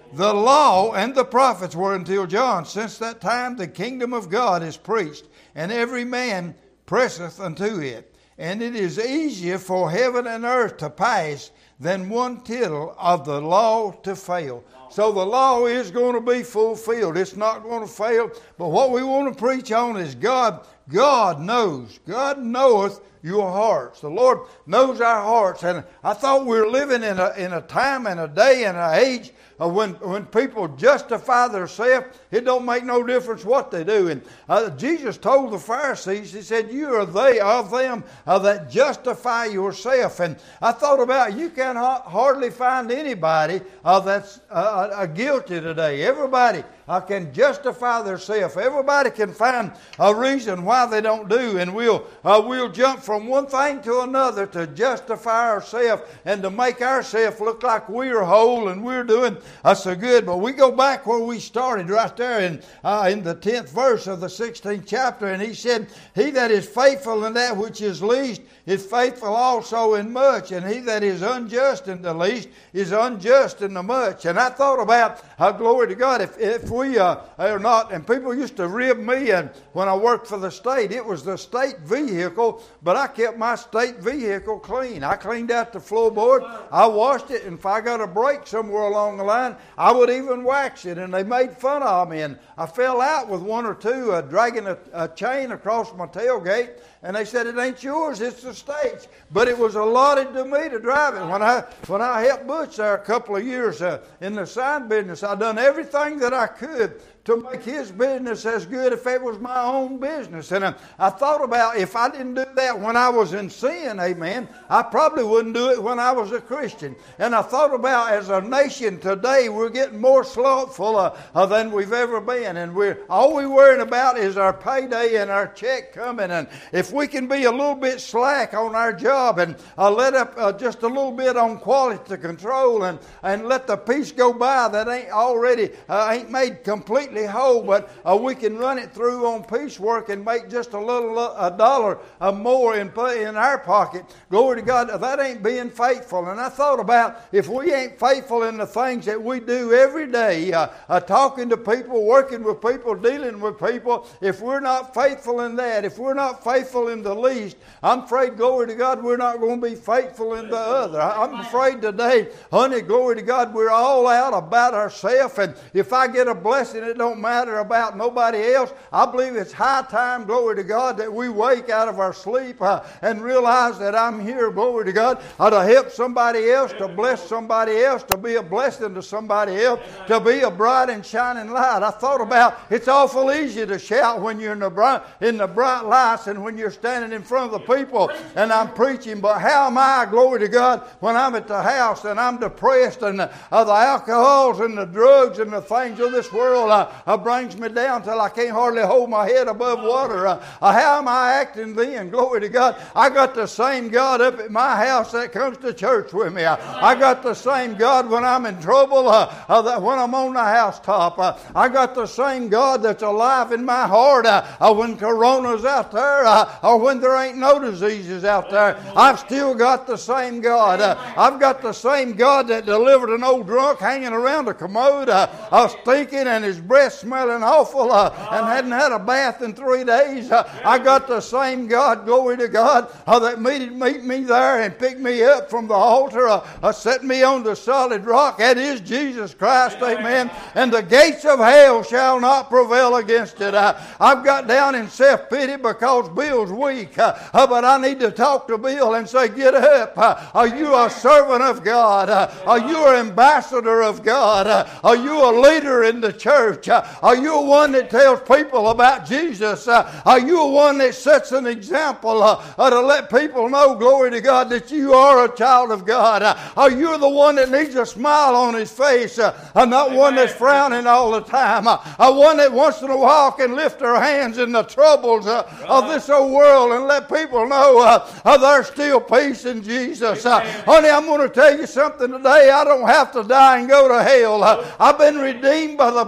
The law and the prophets were until John. Since that time the kingdom of God is preached, and every man presseth unto it. And it is easier for heaven and earth to pass than one tittle of the law to fail. So the law is going to be fulfilled. It's not going to fail. But what we want to preach on is God. God knows. God knoweth your hearts. The Lord knows our hearts. And I thought we were living in a, in a time and a day and an age Uh, when when people justify themselves, it don't make no difference what they do. And uh, Jesus told the Pharisees, he said, you are they of them uh, that justify yourself. And I thought about, you can ha- hardly find anybody uh, that's uh, uh, guilty today. Everybody uh, can justify themselves. Everybody can find a reason why they don't do. And we'll uh, we'll jump from one thing to another to justify ourselves and to make ourselves look like we're whole and we're doing That's so good. But we go back where we started right there in uh, in the tenth verse of the sixteenth chapter. And he said, he that is faithful in that which is least is faithful also in much. And he that is unjust in the least is unjust in the much. And I thought about, uh, glory to God, if, if we uh, are not, and people used to rib me, and when I worked for the state, it was the state vehicle, but I kept my state vehicle clean. I cleaned out the floorboard, I washed it, and if I got a break somewhere along the line, I would even wax it. And they made fun of me, and I fell out with one or two uh, dragging a, a chain across my tailgate. And they said, it ain't yours, it's the state's. But it was allotted to me to drive it. When I when I helped Butch there a couple of years uh, in the sign business, I done everything that I could to make his business as good if it was my own business. And I, I thought about, if I didn't do that when I was in sin, amen, I probably wouldn't do it when I was a Christian. And I thought about, as a nation today, we're getting more slothful uh, uh, than we've ever been. And we're all we're worrying about is our payday and our check coming. And if we can be a little bit slack on our job and uh, let up uh, just a little bit on quality control and, and let the piece go by that ain't already, uh, ain't made completely whole, but uh, we can run it through on piecework and make just a little a dollar uh, more in in our pocket. Glory to God, that ain't being faithful. And I thought about, if we ain't faithful in the things that we do every day, uh, uh, talking to people, working with people, dealing with people, if we're not faithful in that, if we're not faithful in the least, I'm afraid, glory to God, we're not going to be faithful in the other. I'm afraid today, honey, glory to God, we're all out about ourselves, and if I get a blessing, it don't matter about nobody else. I believe it's high time, glory to God, that we wake out of our sleep uh, and realize that I'm here, glory to God, uh, to help somebody else, to bless somebody else, to be a blessing to somebody else, to be a bright and shining light. I thought about, it's awful easy to shout when you're in the bright, in the bright lights and when you're standing in front of the people and I'm preaching, but how am I, glory to God, when I'm at the house and I'm depressed and uh, the alcohols and the drugs and the things of this world uh, uh, brings me down till I can't hardly hold my head above water. Uh, uh, how am I acting then? Glory to God. I got the same God up at my house that comes to church with me. Uh, I got the same God when I'm in trouble, uh, uh, that when I'm on the housetop. Uh, I got the same God that's alive in my heart uh, uh, when Corona's out there uh, or when there ain't no diseases out there. I've still got the same God. Uh, I've got the same God that delivered an old drunk hanging around a commode, uh, uh, stinking and his breath smelling awful uh, and hadn't had a bath in three days. Uh, I got the same God, glory to God, uh, that meet, meet me there and picked me up from the altar, uh, uh, set me on the solid rock. That is Jesus Christ, amen. And the gates of hell shall not prevail against it. Uh, I've got down in self-pity because Bill's weak, uh, uh, but I need to talk to Bill and say, get up. Uh, are you a servant of God? Uh, are you an ambassador of God? Uh, are you a leader in the church? Uh, are you one that tells people about Jesus? Uh, are you one that sets an example uh, uh, to let people know, glory to God, that you are a child of God? Uh, are you the one that needs a smile on his face uh, and not one that's frowning all the time? Uh, uh, one that once in a while can lift their hands in the troubles uh, of this old world and let people know uh, uh, there's still peace in Jesus. Uh, honey, I'm going to tell you something today. I don't have to die and go to hell. Uh, I've been redeemed by the blood of the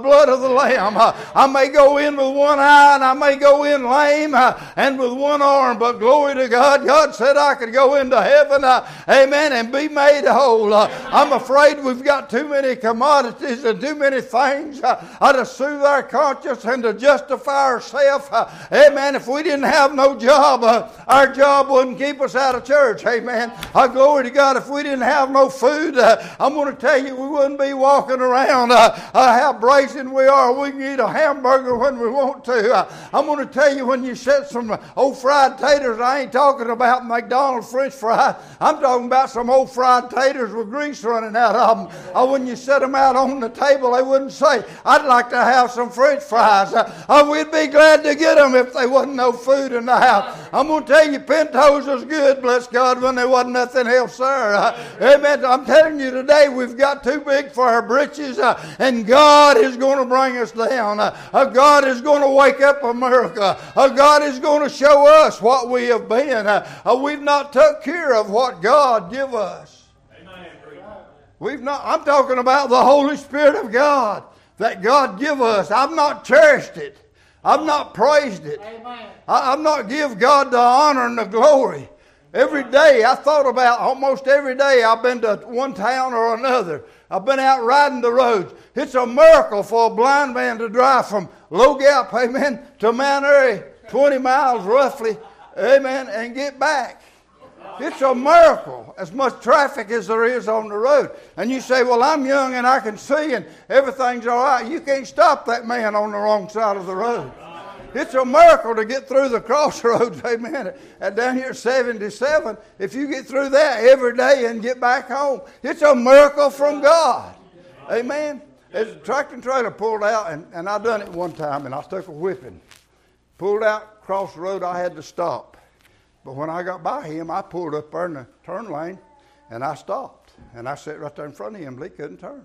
the Lamb. Uh, I may go in with one eye and I may go in lame uh, and with one arm, but glory to God. God said I could go into heaven, uh, amen, and be made whole. Uh, I'm afraid we've got too many commodities and too many things uh, uh, to soothe our conscience and to justify ourselves. Uh, amen. If we didn't have no job, uh, our job wouldn't keep us out of church. Amen. Uh, glory to God. If we didn't have no food, uh, I'm going to tell you, we wouldn't be walking around uh, uh, how brazen we are. We can eat a hamburger when we want to. Uh, I'm going to tell you, when you set some old fried taters, I ain't talking about McDonald's French fries. I'm talking about some old fried taters with grease running out of them. Uh, when you set them out on the table, they wouldn't say, I'd like to have some French fries. Uh, uh, we'd be glad to get them if there wasn't no food in the house. I'm going to tell you, Pintos was good, bless God, when there wasn't nothing else there. Uh, amen. I'm telling you today, we've got too big for our britches, uh, and God is going to bring us down. Uh, uh, God is going to wake up America. Uh, God is going to show us what we have been. Uh, uh, we've not took care of what God give us. Amen. We've not. I'm talking about the Holy Spirit of God that God give us. I've not cherished it. I've not praised it. Amen. I, I've not give God the honor and the glory. Every day, I thought about, almost every day, I've been to one town or another. I've been out riding the roads. It's a miracle for a blind man to drive from Low Gap, amen, to Mount Airy, twenty miles roughly, amen, and get back. It's a miracle, as much traffic as there is on the road. And you say, well, I'm young and I can see and everything's all right. You can't stop that man on the wrong side of the road. It's a miracle to get through the crossroads, amen, and down here at seventy-seven. If you get through that every day and get back home, it's a miracle from God. Amen. As a tractor and trailer pulled out, and, and I done it one time, and I took a whipping. Pulled out, across the road, I had to stop. But when I got by him, I pulled up there in the turn lane, and I stopped. And I sat right there in front of him, but he couldn't turn.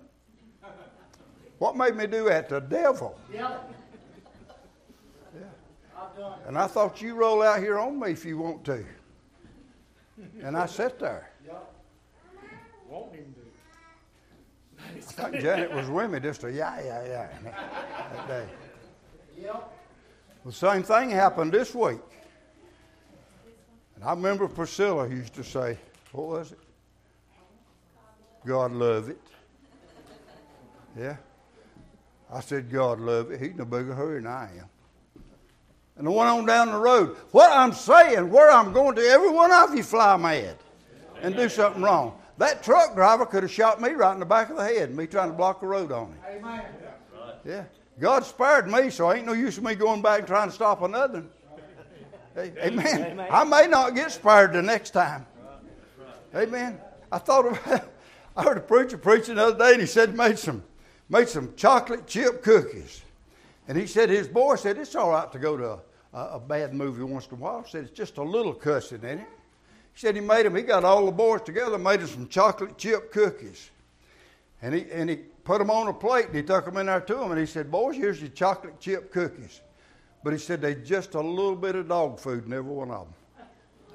What made me do that? The devil. Yeah. And I thought, you roll out here on me if you want to. And I sat there. Want him to. I think Janet was with me just a yeah, yeah, yeah that day. The same thing happened this week. And I remember Priscilla used to say, what was it? God love it. Yeah. I said, God love it. He's in a bigger hurry than I am. And I went on down the road. What I'm saying, where I'm going to, every one of you fly mad and do something wrong. That truck driver could have shot me right in the back of the head, me trying to block the road on him. Amen. Yeah. God spared me, so ain't no use of me going back and trying to stop another. Amen. Amen. I may not get spared the next time. Amen. I thought about, I heard a preacher preaching the other day, and he said he made some, made some chocolate chip cookies. And he said his boy said, it's all right to go to a, a bad movie once in a while. He said, it's just a little cussing in it. He said he made them, he got all the boys together, made them some chocolate chip cookies. And he and he put them on a plate, and he took them in there to them, and he said, boys, here's your chocolate chip cookies. But he said, they just a little bit of dog food in every one of them.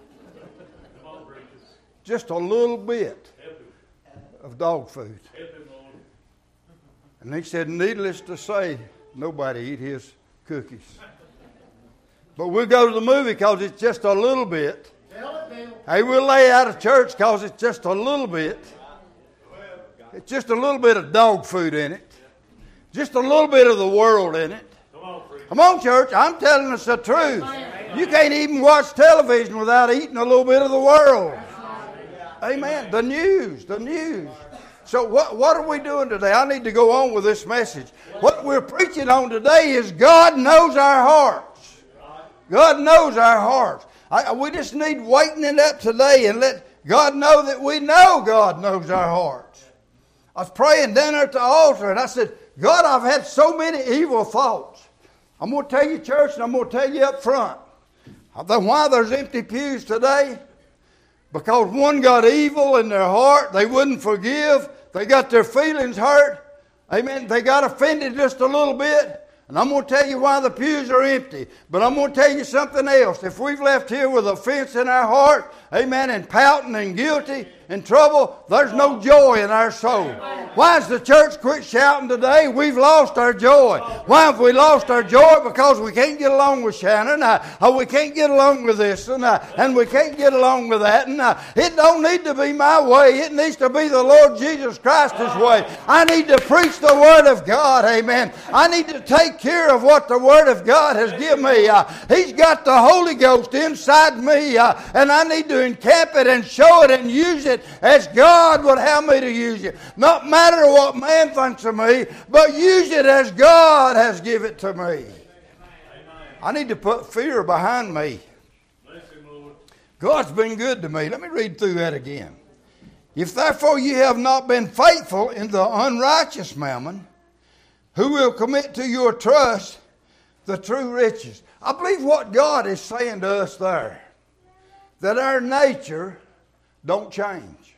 Just a little bit of dog food. And he said, needless to say, nobody eat his cookies. But we'll go to the movie because it's just a little bit. Hey, we'll lay out of church because it's just a little bit. It's just a little bit of dog food in it. Just a little bit of the world in it. Come on, church. I'm telling us the truth. You can't even watch television without eating a little bit of the world. Amen. The news. The news. So what, what are we doing today? I need to go on with this message. What we're preaching on today is God knows our hearts. God knows our hearts. I, we just need weighten it up today and let God know that we know God knows our hearts. I was praying down there at the altar, and I said, God, I've had so many evil thoughts. I'm going to tell you, church, and I'm going to tell you up front. Why there's empty pews today? Because one got evil in their heart. They wouldn't forgive. They got their feelings hurt. Amen. They got offended just a little bit. And I'm going to tell you why the pews are empty. But I'm going to tell you something else. If we've left here with offense in our heart, amen, and pouting and guilty, and trouble, there's no joy in our soul. Why has the church quit shouting today? We've lost our joy. Why have we lost our joy? Because we can't get along with Shannon, uh, or we can't get along with this, and, uh, and we can't get along with that. And uh, it don't need to be my way. It needs to be the Lord Jesus Christ's way. I need to preach the Word of God. Amen. I need to take care of what the Word of God has given me. Uh, he's got the Holy Ghost inside me, uh, and I need to encamp it and show it and use it as God would have me to use it. Not matter what man thinks of me, but use it as God has given it to me. I need to put fear behind me. God's been good to me. Let me read through that again. If therefore you have not been faithful in the unrighteous mammon, who will commit to your trust the true riches? I believe what God is saying to us there, that our nature don't change.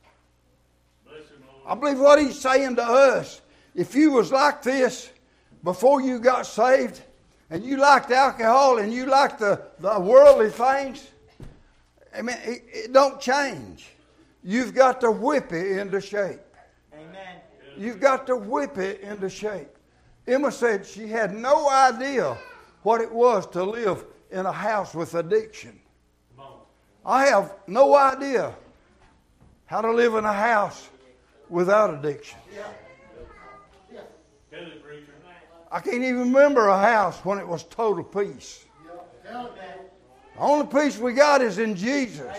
I believe what He's saying to us, if you was like this before you got saved, and you liked alcohol and you liked the, the worldly things, I mean, it, it don't change. You've got to whip it into shape. Amen. You've got to whip it into shape. Emma said she had no idea what it was to live in a house with addiction. I have no idea how to live in a house without addiction. I can't even remember a house when it was total peace. The only peace we got is in Jesus.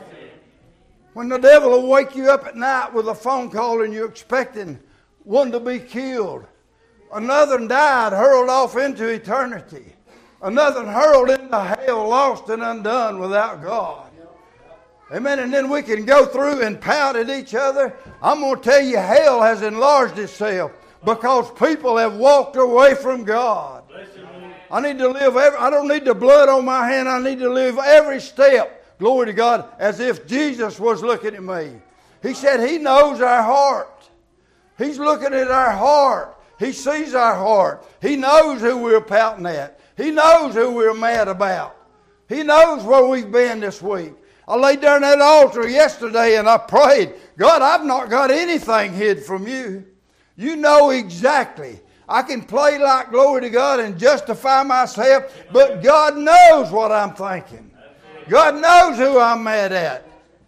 When the devil will wake you up at night with a phone call and you're expecting one to be killed, another died, hurled off into eternity, another hurled into hell, lost and undone without God. Amen. And then we can go through and pout at each other. I'm going to tell you, hell has enlarged itself because people have walked away from God. I need to live, every, I don't need the blood on my hand. I need to live every step, glory to God, as if Jesus was looking at me. He said He knows our heart. He's looking at our heart. He sees our heart. He knows who we're pouting at. He knows who we're mad about. He knows where we've been this week. I laid there on that altar yesterday and I prayed, God, I've not got anything hid from you. You know exactly. I can play like glory to God and justify myself, but God knows what I'm thinking. God knows who I'm mad at.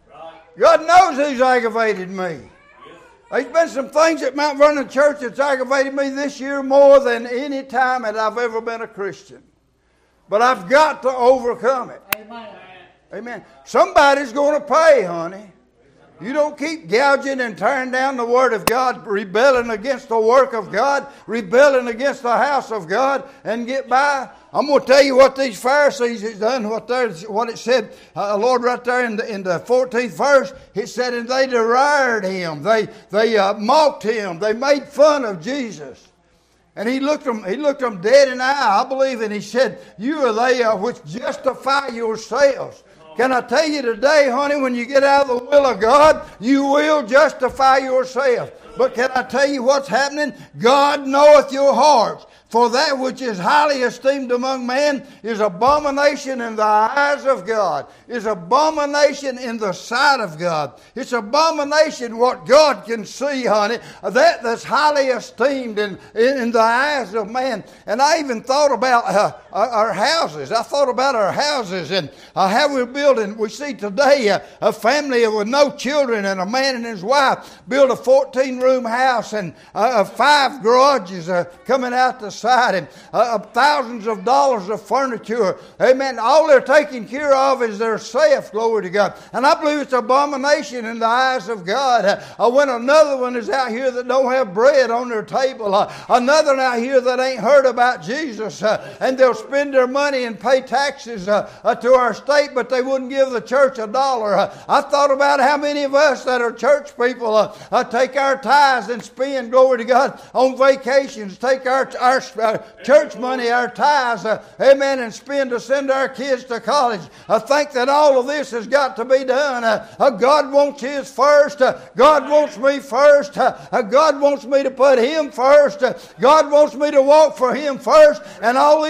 God knows who's aggravated me. There's been some things at Mount Vernon Church that's aggravated me this year more than any time that I've ever been a Christian. But I've got to overcome it. Amen. Amen. Somebody's going to pay, honey. You don't keep gouging and tearing down the Word of God, rebelling against the work of God, rebelling against the house of God, and get by. I'm going to tell you what these Pharisees have done, what, what it said, uh, Lord, right there in the, in the fourteenth verse, it said, and they derided Him. They, they uh, mocked Him. They made fun of Jesus. And he looked them, he looked them dead in the eye, I believe, and he said, you are they uh, which justify yourselves. Can I tell you today, honey, when you get out of the will of God, you will justify yourself. But can I tell you what's happening? God knoweth your hearts. For that which is highly esteemed among men is abomination in the eyes of God. Is abomination in the sight of God. It's abomination what God can see, honey. That that's highly esteemed in, in, in the eyes of man. And I even thought about uh, our houses. I thought about our houses and uh, how we're building. We see today uh, a family with no children and a man and his wife build a fourteen-room house and uh, five garages uh, coming out the side and uh, thousands of dollars of furniture. Amen. All they're taking care of is their self, glory to God. And I believe it's abomination in the eyes of God. Uh, when another one is out here that don't have bread on their table, uh, another out here that ain't heard about Jesus, uh, and they'll spend their money and pay taxes uh, uh, to our state, but they wouldn't give the church a dollar. Uh, I thought about how many of us that are church people uh, uh, take our tithes and spend, glory to God, on vacations, take our, our uh, church money, our tithes, uh, amen, and spend to send our kids to college. I think that all of this has got to be done. Uh, uh, God wants His first. Uh, God wants me first. Uh, uh, God wants me to put Him first. Uh, God wants me to walk for Him first. And all these other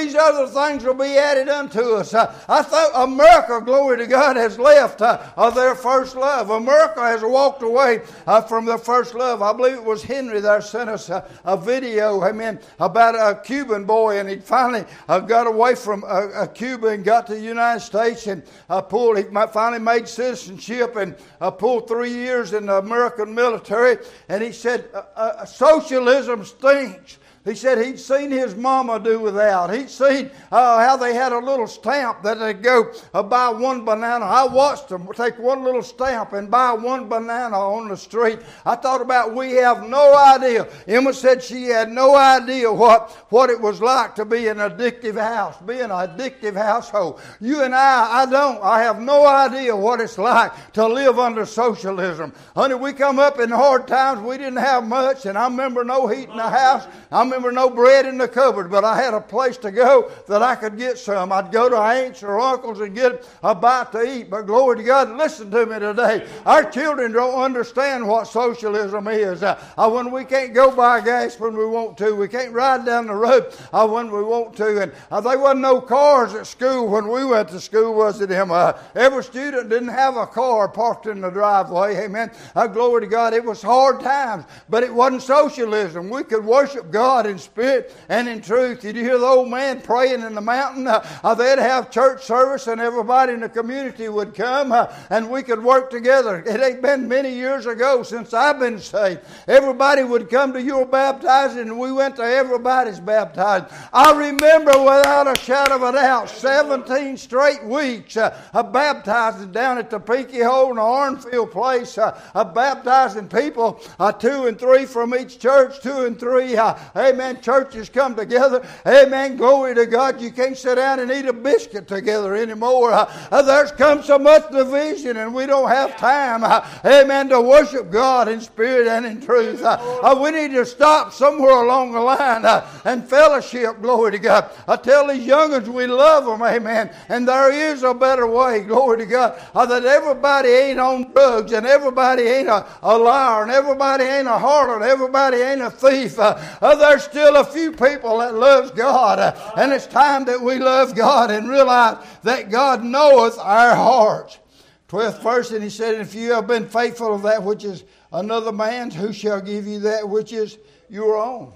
other things will be added unto us. Uh, I thought America, glory to God, has left uh, of their first love. America has walked away uh, from their first love. I believe it was Henry there sent us a, a video, amen, about a Cuban boy, and he finally uh, got away from uh, uh, Cuba and got to the United States and uh, pulled. He finally made citizenship and uh, pulled three years in the American military. And he said, uh, uh, socialism stinks. He said he'd seen his mama do without. He'd seen uh, how they had a little stamp that they'd go uh, buy one banana. I watched them take one little stamp and buy one banana on the street. I thought about we have no idea. Emma said she had no idea what, what it was like to be an addictive house, be in an addictive household. You and I, I don't. I have no idea what it's like to live under socialism. Honey, we come up in hard times. We didn't have much, and I remember no heat in the house. I remember no bread in the cupboard, but I had a place to go that I could get some. I'd go to aunts or uncles and get a bite to eat. But glory to God, listen to me today. Our children don't understand what socialism is. Uh, uh, when we can't go buy gas when we want to, we can't ride down the road uh, when we want to. And uh, there wasn't no cars at school when we went to school, was it, Emma? Uh, every student didn't have a car parked in the driveway. Amen. Uh, glory to God. It was hard times, but it wasn't socialism. We could worship God in spirit and in truth. Did you hear the old man praying in the mountain? Uh, uh, they'd have church service and everybody in the community would come uh, and we could work together. It ain't been many years ago since I've been saved. Everybody would come to your baptizing and we went to everybody's baptizing. I remember without a shadow of a doubt seventeen straight weeks uh, of baptizing down at the Pinky Hole in the Arnfield place, uh, of baptizing people, uh, two and three from each church, two and three. Uh, Amen. Churches come together. Amen. Glory to God. You can't sit down and eat a biscuit together anymore. Uh, uh, there's come so much division and we don't have time, uh, amen, to worship God in spirit and in truth. Uh, uh, we need to stop somewhere along the line uh, and fellowship. Glory to God. I tell these young'uns we love them. Amen. And there is a better way. Glory to God. Uh, that everybody ain't on drugs and everybody ain't a, a liar and everybody ain't a harlot. Everybody ain't a thief. Uh, uh, there's still a few people that loves God, uh, and it's time that we love God and realize that God knoweth our hearts. twelfth verse, and he said, if you have been faithful of that which is another man's, who shall give you that which is your own?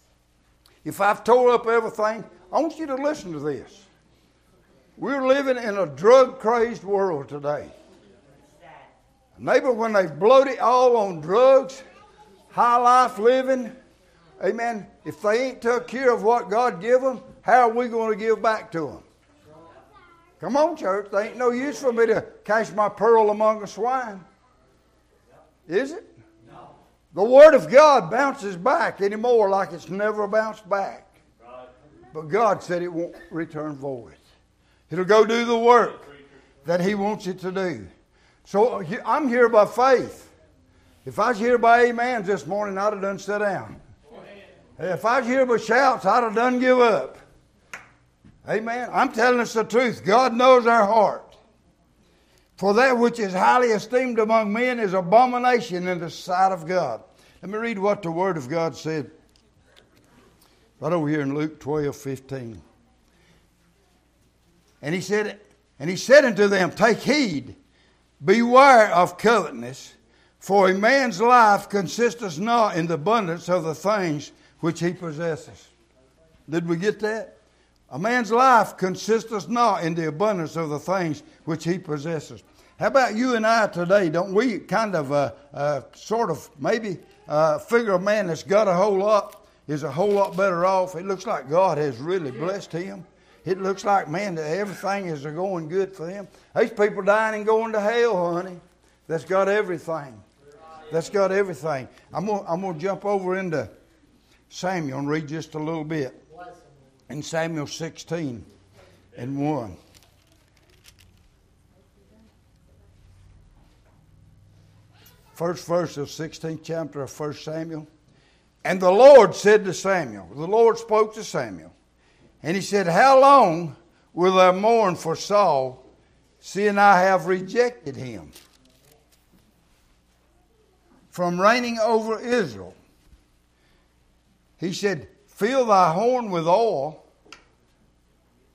If I've tore up everything, I want you to listen to this. We're living in a drug-crazed world today. Neighbor, when they've bloated all on drugs, high life living, amen, if they ain't took care of what God give them, how are we going to give back to them? Come on, church. There ain't no use for me to cast my pearl among the swine. Is it? No. The Word of God bounces back anymore like it's never bounced back. But God said it won't return void. It'll go do the work that He wants it to do. So I'm here by faith. If I was here by amens this morning, I'd have done sit down. If I was here by shouts, I'd have done give up. Amen. I'm telling us the truth. God knows our heart. For that which is highly esteemed among men is abomination in the sight of God. Let me read what the Word of God said. Right over here in Luke twelve fifteen. And he said, and he said unto them, take heed, beware of covetousness, for a man's life consisteth not in the abundance of the things which he possesses. Did we get that? A man's life consisteth not in the abundance of the things which he possesses. How about you and I today? Don't we kind of uh, uh, sort of maybe uh, figure a man that's got a whole lot is a whole lot better off? It looks like God has really blessed him. It looks like, man, that everything is going good for them. These people dying and going to hell, honey. That's got everything. That's got everything. I'm going I'm going to jump over into Samuel and read just a little bit. In Samuel sixteen and one. First verse of sixteenth chapter of First Samuel. And the Lord said to Samuel, the Lord spoke to Samuel, and he said, how long will I mourn for Saul, seeing I have rejected him from reigning over Israel? He said, fill thy horn with oil,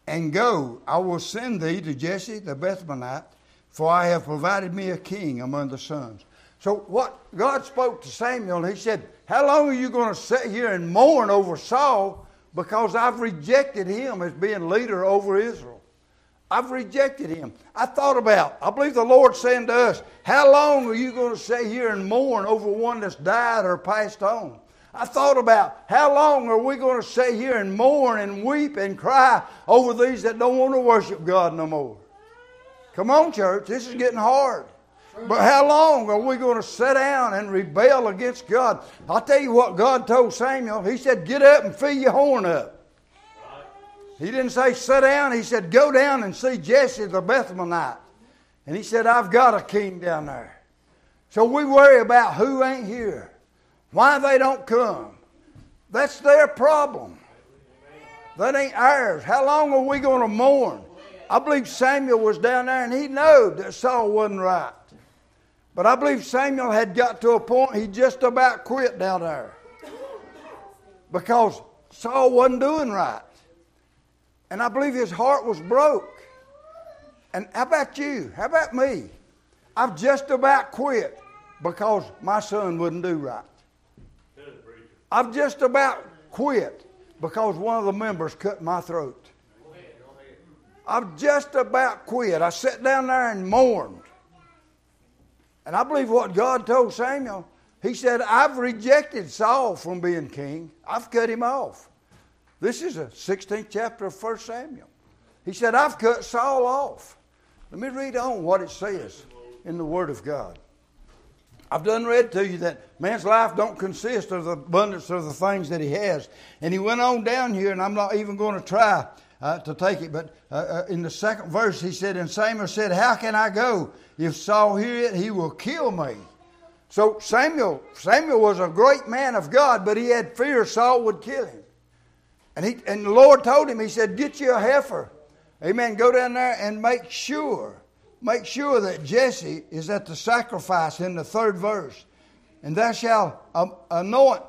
And go, I will send thee to Jesse the Bethlehemite, for I have provided me a king among the sons. So what God spoke to Samuel, he said, how long are you going to sit here and mourn over Saul? Because I've rejected him as being leader over Israel. I've rejected him. I thought about, I believe the Lord's saying to us, how long are you going to sit here and mourn over one that's died or passed on? I thought about, how long are we going to sit here and mourn and weep and cry over these that don't want to worship God no more? Come on, church, this is getting hard. But how long are we going to sit down and rebel against God? I'll tell you what God told Samuel. He said, get up and fill your horn up. He didn't say sit down. He said, go down and see Jesse the Bethlehemite. And he said, I've got a king down there. So we worry about who ain't here. Why they don't come. That's their problem. That ain't ours. How long are we going to mourn? I believe Samuel was down there and he knew that Saul wasn't right. But I believe Samuel had got to a point he just about quit down there. Because Saul wasn't doing right. And I believe his heart was broke. And how about you? How about me? I've just about quit because my son wouldn't do right. I've just about quit because one of the members cut my throat. I've just about quit. I sat down there and mourned. And I believe what God told Samuel, he said, I've rejected Saul from being king. I've cut him off. This is a sixteenth chapter of First Samuel. He said, I've cut Saul off. Let me read on what it says in the Word of God. I've done read to you that man's life don't consist of the abundance of the things that he has. And he went on down here, and I'm not even going to try uh, to take it. But uh, uh, in the second verse, he said, and Samuel said, how can I go? If Saul hear it, he will kill me. So Samuel, Samuel was a great man of God, but he had fear Saul would kill him. And, he, and the Lord told him, he said, get you a heifer. Amen. Go down there and make sure. Make sure that Jesse is at the sacrifice in the third verse. And thou shalt anoint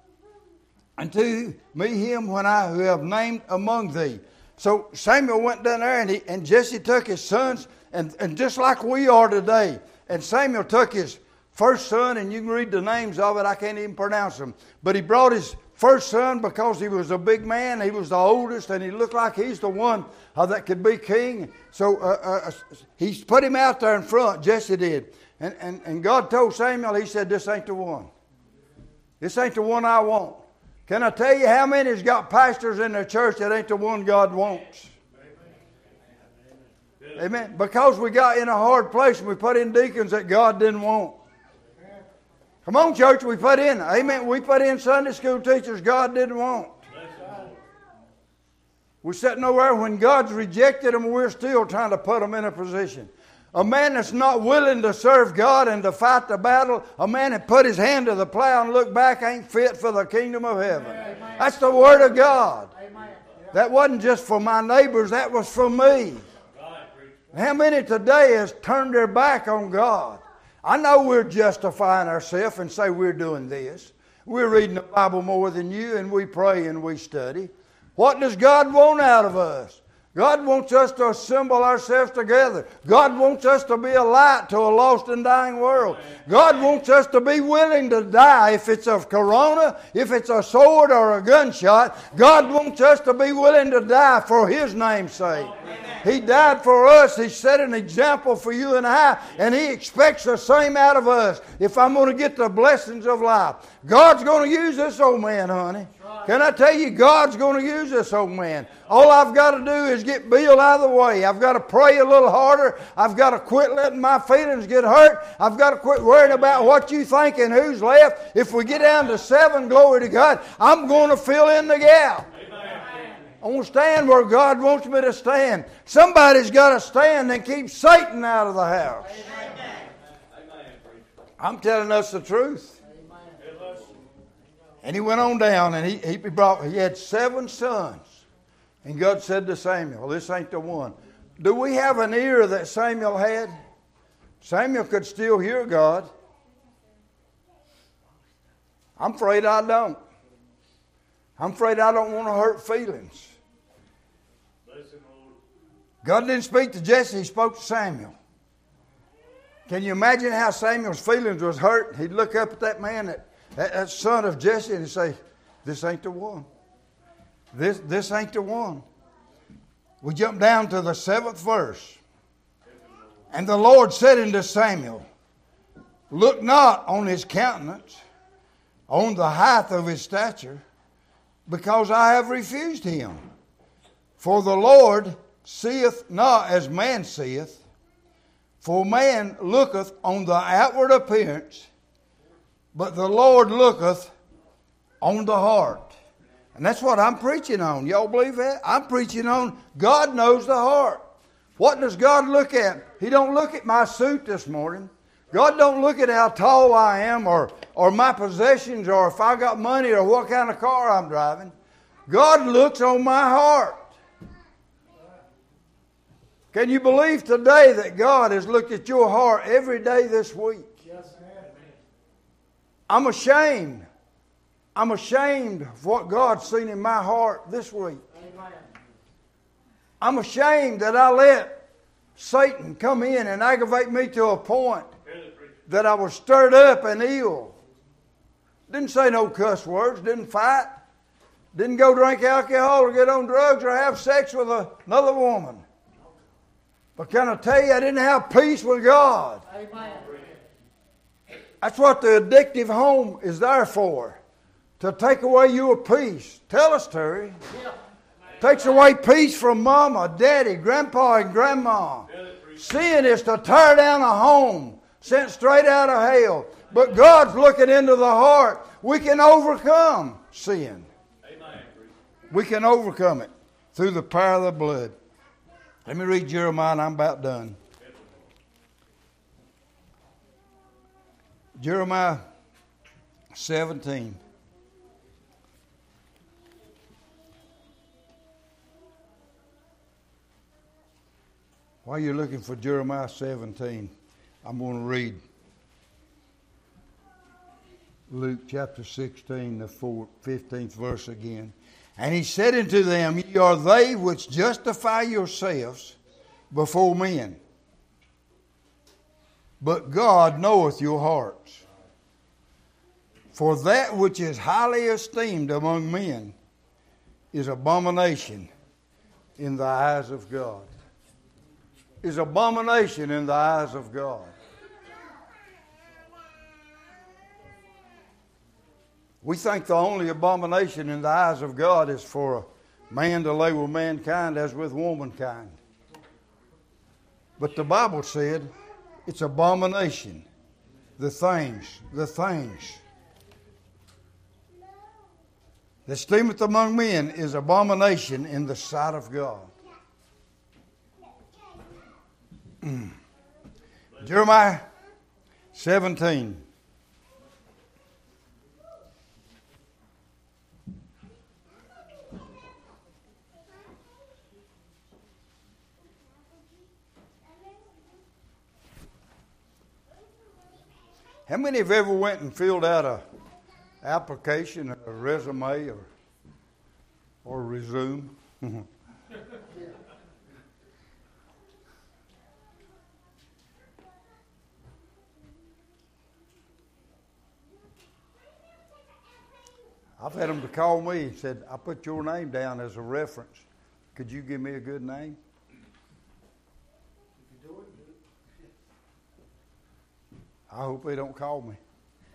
unto me him when I who have named among thee. So Samuel went down there and, he, and Jesse took his sons. And, and just like we are today. And Samuel took his first son. And you can read the names of it. I can't even pronounce them. But he brought his first son because he was a big man. He was the oldest, and he looked like he's the one uh, that could be king. So uh, uh, he put him out there in front, Jesse did. And, and, and God told Samuel, he said, this ain't the one. This ain't the one I want. Can I tell you how many's got pastors in their church that ain't the one God wants? Amen. Amen. Because we got in a hard place and we put in deacons that God didn't want. Come on, church, we put in, amen, we put in Sunday school teachers God didn't want. We're sitting over there when God's rejected them, we're still trying to put them in a position. A man that's not willing to serve God and to fight the battle, a man that put his hand to the plow and look back ain't fit for the kingdom of heaven. Amen. That's the Word of God. Amen. That wasn't just for my neighbors, that was for me. How many today has turned their back on God? I know we're justifying ourselves and say we're doing this. We're reading the Bible more than you, and we pray and we study. What does God want out of us? God wants us to assemble ourselves together. God wants us to be a light to a lost and dying world. God wants us to be willing to die. If it's a corona, if it's a sword or a gunshot, God wants us to be willing to die for His name's sake. He died for us. He set an example for you and I, and He expects the same out of us if I'm going to get the blessings of life. God's going to use this old man, honey. Can I tell you, God's going to use this old man. All I've got to do is get Bill out of the way. I've got to pray a little harder. I've got to quit letting my feelings get hurt. I've got to quit worrying about what you think and who's left. If we get down to seven, glory to God, I'm going to fill in the gap. I want to stand where God wants me to stand. Somebody's got to stand and keep Satan out of the house. I'm telling us the truth. And he went on down and he, he brought, he had seven sons. And God said to Samuel, this ain't the one. Do we have an ear that Samuel had? Samuel could still hear God. I'm afraid I don't. I'm afraid I don't want to hurt feelings. God didn't speak to Jesse, he spoke to Samuel. Can you imagine how Samuel's feelings was hurt? He'd look up at that man, that, that, that son of Jesse, and he'd say, this ain't the one. This, this ain't the one. We jump down to the seventh verse. And the Lord said unto Samuel, look not on his countenance, on the height of his stature, because I have refused him. For the Lord seeth not as man seeth, for man looketh on the outward appearance, but the Lord looketh on the heart. And that's what I'm preaching on. Y'all believe that? I'm preaching on God knows the heart. What does God look at? He don't look at my suit this morning. God don't look at how tall I am or, or my possessions or if I got money or what kind of car I'm driving. God looks on my heart. Can you believe today that God has looked at your heart every day this week? Yes, ma'am. I'm ashamed. I'm ashamed of what God's seen in my heart this week. Amen. I'm ashamed that I let Satan come in and aggravate me to a point that I was stirred up and ill. Didn't say no cuss words, didn't fight, didn't go drink alcohol or get on drugs or have sex with another woman. But can I tell you, I didn't have peace with God. Amen. That's what the addictive home is there for. To take away your peace. Tell us, Terry. Yeah. Takes away peace from mama, daddy, grandpa, and grandma. Sin is to tear down a home sent straight out of hell. But God's looking into the heart. We can overcome sin. We can overcome it through the power of the blood. Let me read Jeremiah and I'm about done. Jeremiah seventeen. While you're looking for Jeremiah seventeen, I'm going to read Luke chapter sixteen, the fifteenth verse again. And he said unto them, ye are they which justify yourselves before men, but God knoweth your hearts. For that which is highly esteemed among men is abomination in the eyes of God. Is abomination in the eyes of God. We think the only abomination in the eyes of God is for a man to lay with mankind as with womankind. But the Bible said it's abomination. The things, the things that esteemeth among men is abomination in the sight of God. Mm. Jeremiah seventeen. How many have ever went and filled out a application, or a resume, or or a resume? I've had them to call me and said, I put your name down as a reference. Could you give me a good name? If you do it, do it. I hope they don't call me.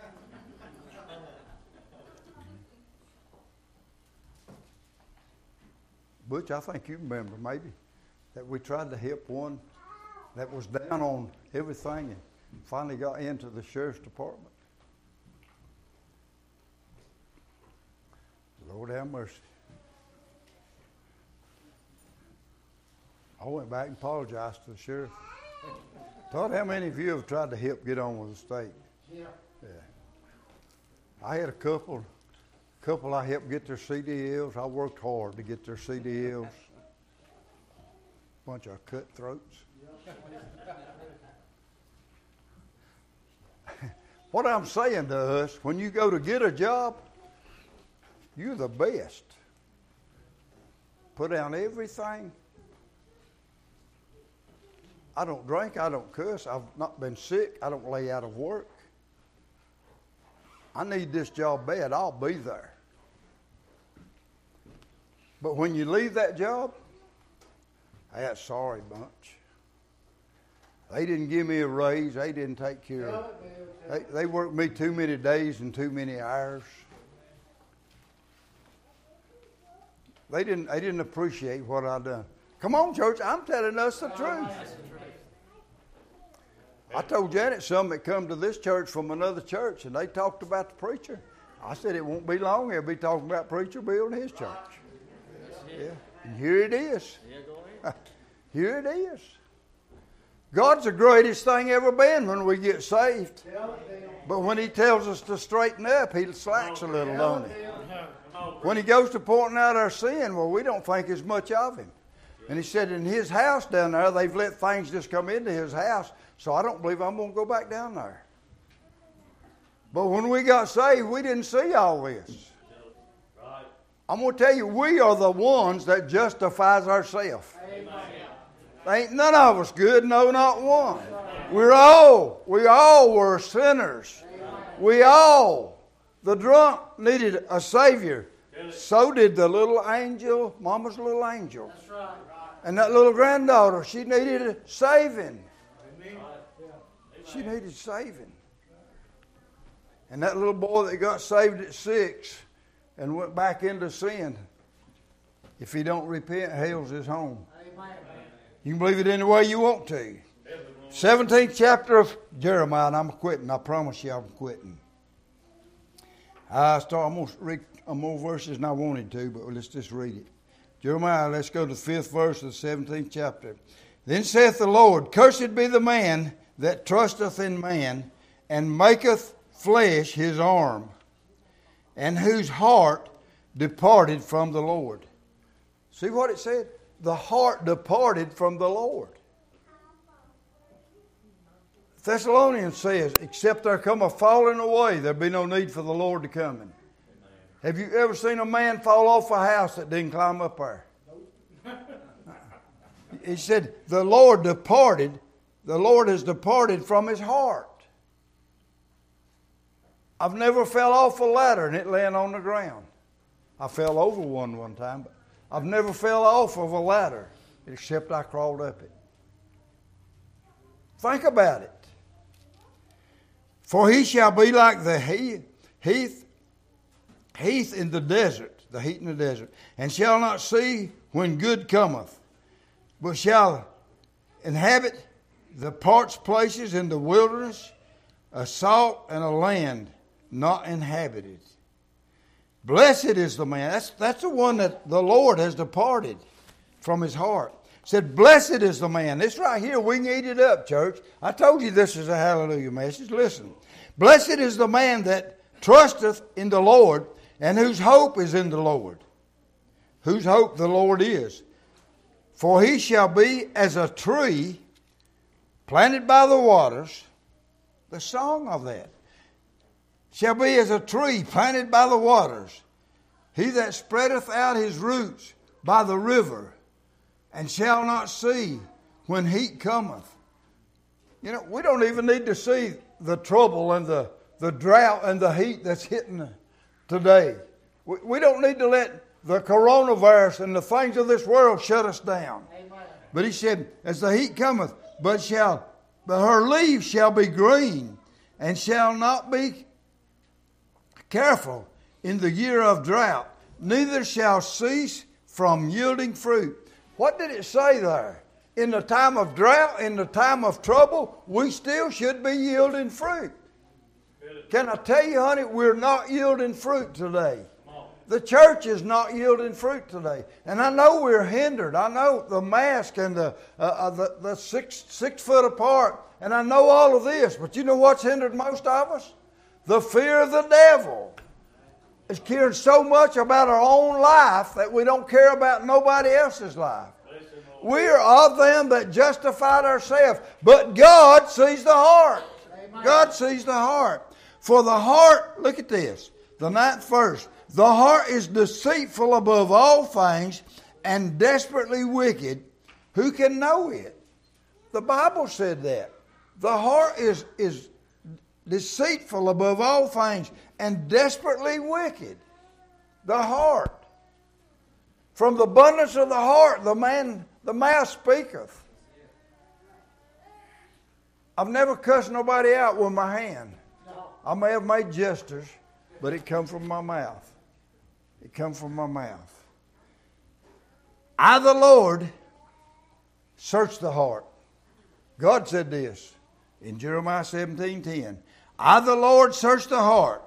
Butch, I think you remember maybe that we tried to help one that was down on everything and finally got into the sheriff's department. Lord have mercy. I went back and apologized to the sheriff. Todd, how many of you have tried to help get on with the state? Yeah. Yeah. I had a couple, couple I helped get their C D Ls. I worked hard to get their C D Ls. Bunch of cutthroats. What I'm saying to us, when you go to get a job, you're the best. Put down everything I don't drink. I don't cuss. I've not been sick. I don't lay out of work. I need this job bad. I'll be there. But when you leave that job, that's sorry bunch. They didn't give me a raise. They didn't take care of it. They, they worked me too many days and too many hours. They didn't, they didn't appreciate what I done. Come on, church. I'm telling us the truth. I told Janet some that come to this church from another church, and they talked about the preacher. I said it won't be long. They'll be talking about Preacher Bill and his church. Yeah. And here it is. Here it is. God's the greatest thing ever been when we get saved. But when He tells us to straighten up, He slacks a little on it. When He goes to pointing out our sin, well, we don't think as much of Him. And He said in His house down there, they've let things just come into His house, so I don't believe I'm going to go back down there. But when we got saved, we didn't see all this. I'm going to tell you, we are the ones that justifies ourselves. Ain't none of us good, no, not one. We're all, we all were sinners. We all, the drunk needed a Savior. So did the little angel, Mama's little angel. And that little granddaughter, she needed saving. She needed saving. And that little boy that got saved at six and went back into sin, if he don't repent, hell's his home. You can believe it any way you want to. seventeenth chapter of Jeremiah, and I'm quitting. I promise you I'm quitting. I start, I'm going to read more verses than I wanted to, but let's just read it. Jeremiah, let's go to the fifth verse of the seventeenth chapter. Then saith the Lord, Cursed be the man that trusteth in man, and maketh flesh his arm, and whose heart departed from the Lord. See what it said? The heart departed from the Lord. Thessalonians says, except there come a falling away, there be no need for the Lord to come in. Have you ever seen a man fall off a house that didn't climb up there? He said, the Lord departed, the Lord has departed from his heart. I've never fell off a ladder and it laying on the ground. I fell over one one time, but I've never fell off of a ladder except I crawled up it. Think about it. For he shall be like the heath, heath, heath in the desert, the heat in the desert, and shall not see when good cometh, but shall inhabit the parched places in the wilderness, a salt and a land not inhabited. Blessed is the man. That's, that's the one that the Lord has departed from his heart. Said, blessed is the man. This right here, we can eat it up, church. I told you this is a hallelujah message. Listen. Blessed is the man that trusteth in the Lord, and whose hope is in the Lord. Whose hope the Lord is. For he shall be as a tree planted by the waters. The song of that. Shall be as a tree planted by the waters. He that spreadeth out his roots by the river, and shall not see when heat cometh. You know, we don't even need to see the trouble and the, the drought and the heat that's hitting today. We, we don't need to let the coronavirus and the things of this world shut us down. Amen. But he said, as the heat cometh, but shall, but her leaves shall be green, and shall not be careful in the year of drought, neither shall cease from yielding fruit. What did it say there? In the time of drought, in the time of trouble, we still should be yielding fruit. Can I tell you, honey, we're not yielding fruit today. The church is not yielding fruit today. And I know we're hindered. I know the mask and the, uh, uh, the, the six, six foot apart. And I know all of this. But you know what's hindered most of us? The fear of the devil is caring so much about our own life that we don't care about nobody else's life. We are of them that justified ourselves. But God sees the heart. God sees the heart. For the heart, look at this, the ninth verse. The heart is deceitful above all things and desperately wicked. Who can know it? The Bible said that. The heart is, is deceitful above all things and desperately wicked. The heart. From the abundance of the heart, the man, the mouth speaketh. I've never cussed nobody out with my hand. I may have made gestures, but it come from my mouth. It come from my mouth. I, the Lord, search the heart. God said this in Jeremiah seventeen ten. I, the Lord, search the heart.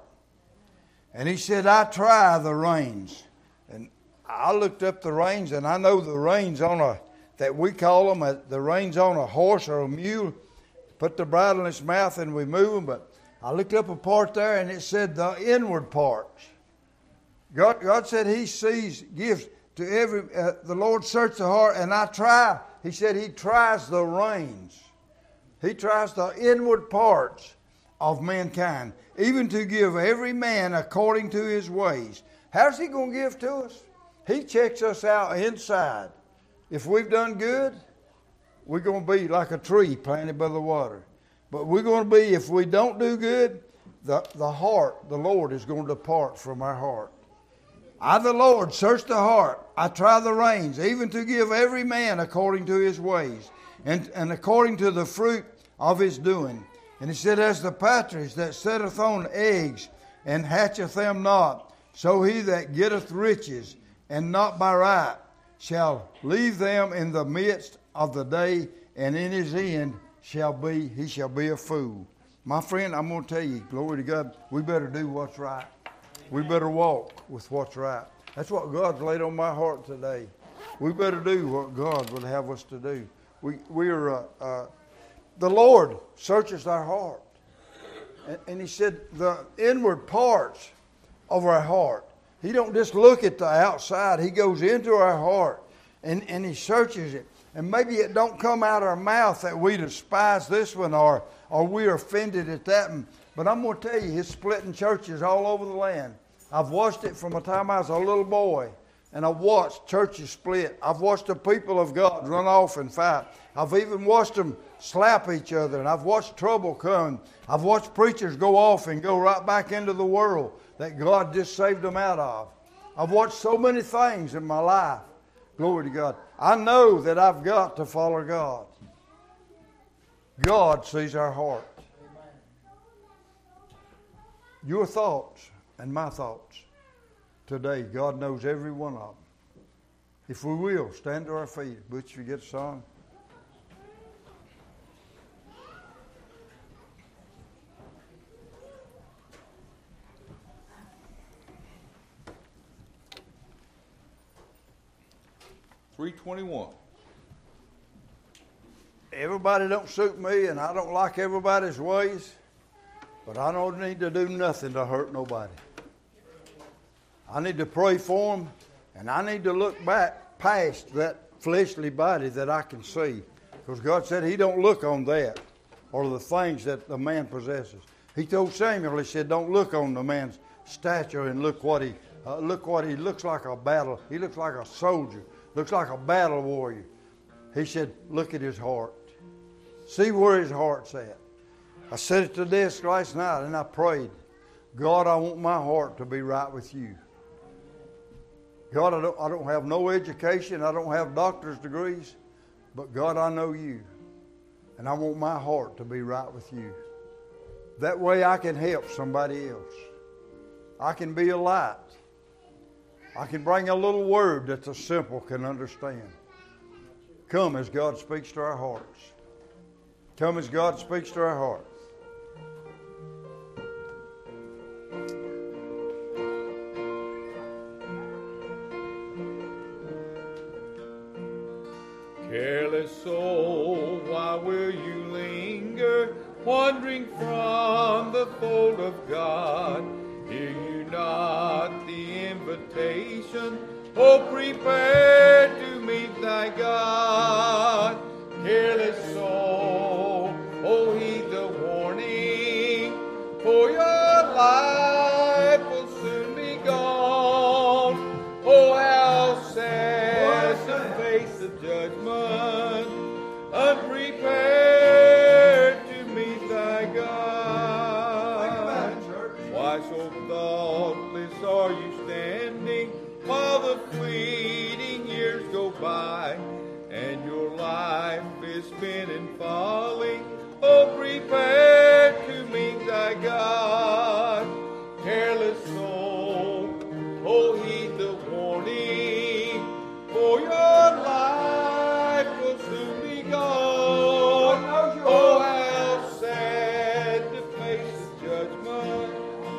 And he said, I try the reins. And I looked up the reins, and I know the reins on a, that we call them, a, the reins on a horse or a mule. Put the bridle in its mouth and we move them. But I looked up a part there, and it said the inward parts. God, God said he sees, gives to every, uh, the Lord search the heart, and I try. He said he tries the reins. He tries the inward parts of mankind, even to give every man according to his ways. How's he going to give to us? He checks us out inside. If we've done good, we're going to be like a tree planted by the water. But we're going to be, if we don't do good, the, the heart, the Lord is going to depart from our heart. I, the Lord, search the heart. I try the reins, even to give every man according to his ways, and, and according to the fruit of his doing. And he said, as the partridge that setteth on eggs, and hatcheth them not, so he that getteth riches, and not by right, shall leave them in the midst of the day, and in his end shall be, he shall be a fool. My friend, I'm going to tell you, glory to God, we better do what's right. We better walk with what's right. That's what God's laid on my heart today. We better do what God would have us to do. We we are uh, uh, the Lord searches our heart, and, and He said the inward parts of our heart. He don't just look at the outside. He goes into our heart, and and He searches it. And maybe it don't come out our mouth that we despise this one or or we're offended at that one. But I'm going to tell you, He's splitting churches all over the land. I've watched it from the time I was a little boy, and I've watched churches split. I've watched the people of God run off and fight. I've even watched them slap each other, and I've watched trouble come. I've watched preachers go off and go right back into the world that God just saved them out of. I've watched so many things in my life. Glory to God. I know that I've got to follow God. God sees our heart. Your thoughts and my thoughts today, God knows every one of them. If we will, stand to our feet. Butch, you get a song? three twenty-one. Everybody don't suit me, and I don't like everybody's ways, but I don't need to do nothing to hurt nobody. I need to pray for them, and I need to look back past that fleshly body that I can see, because God said He don't look on that or the things that the man possesses. He told Samuel, He said, don't look on the man's stature and look what he uh, look what he looks like a battle. He looks like a soldier. Looks like a battle warrior. He said, look at his heart. See where his heart's at. I said it to desk last night, and I prayed, God, I want my heart to be right with you. God, I don't, I don't have no education. I don't have doctor's degrees. But God, I know you. And I want my heart to be right with you. That way I can help somebody else. I can be a light. I can bring a little word that the simple can understand. Come as God speaks to our hearts. Come as God speaks to our hearts. Careless soul, why will you linger, wandering from the fold of God? Hear you not the invitation, oh, prepare to meet thy God. Careless soul, oh, heed the warning, for your life will soon be gone. Oh, how sad to face the judgment unprepared to meet thy God. Why so thoughtless are you standing while the fleeting years go by, and your life is spent in folly? Oh, prepare to meet thy God. Careless soul, oh, heed the warning, for your life will soon be gone. Oh, how sad to face the judgment.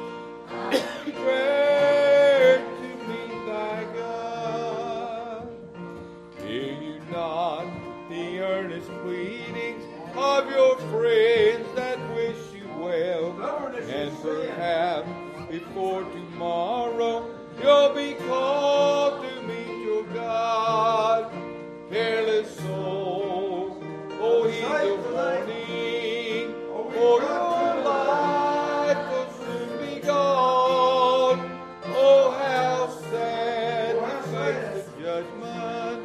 Prepare to meet thy God. Hear you not the earnest pleadings of your friends that wish you well, and perhaps before tomorrow you'll be called to meet your God. Careless soul, oh, heed the warning, for your life will soon be gone. Oh, how sad to face the judgment,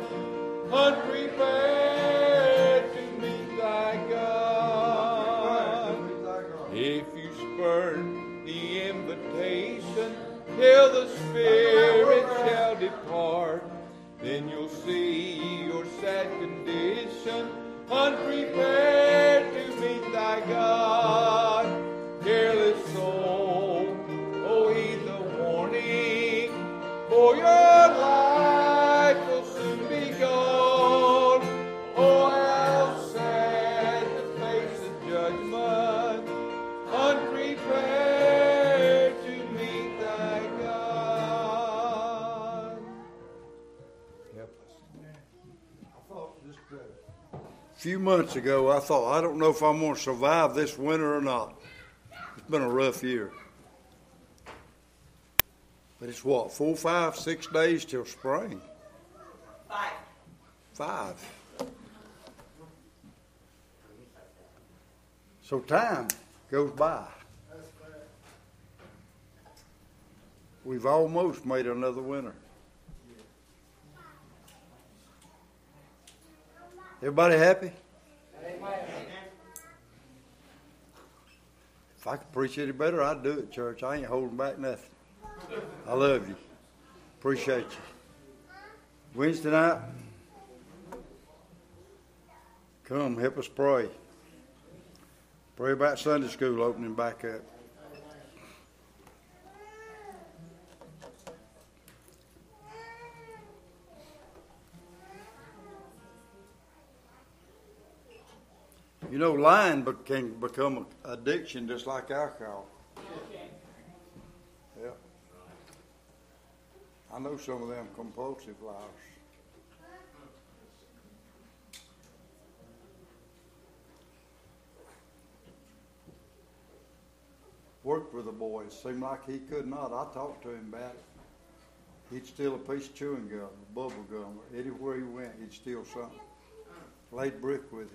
unprepared to meet thy God. If you spurn the invitation till the Spirit shall depart, then you'll see your sad condition, unprepared to meet thy God. Careless soul, oh, heed the warning, for your life will soon be gone. Oh, how sad to face the judgment, unprepared to meet thy God. Help us. A few months ago, I thought, I don't know if I'm going to survive this winter or not. It's been a rough year. But it's what, four, five, six days till spring? Five. Five. So time goes by. We've almost made another winter. Everybody happy? If I could preach any better, I'd do it, church. I ain't holding back nothing. I love you. Appreciate you. Wednesday night, come help us pray. Pray about Sunday school opening back up. You know, lying be- can become an addiction just like alcohol. Yeah. I know some of them compulsive liars. Worked with a boy. It seemed like he could not. I talked to him about it. He'd steal a piece of chewing gum, bubble gum. Anywhere he went, he'd steal something. Laid brick with him.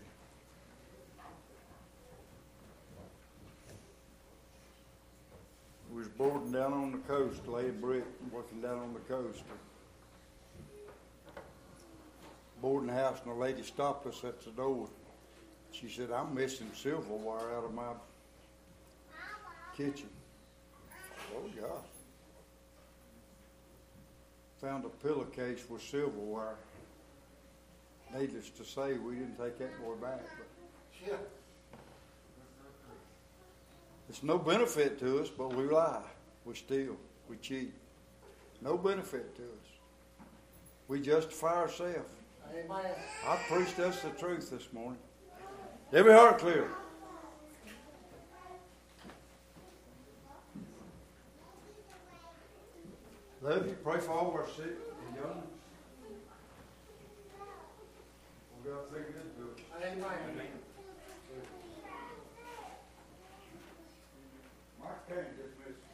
We was boarding down on the coast, laying brick, working down on the coast. Boarding house, and a lady stopped us at the door. She said, I'm missing silverware out of my kitchen. Oh, God. Found a pillowcase with silverware. Needless to say, we didn't take that boy back. But Yeah. it's no benefit to us, but we lie, we steal, we cheat. No benefit to us. We justify ourselves. Amen. I preached us the truth this morning. Every heart clear. Love you. Pray for all of our sick and young. We got to take it into it. Amen. Mark Kane just missed.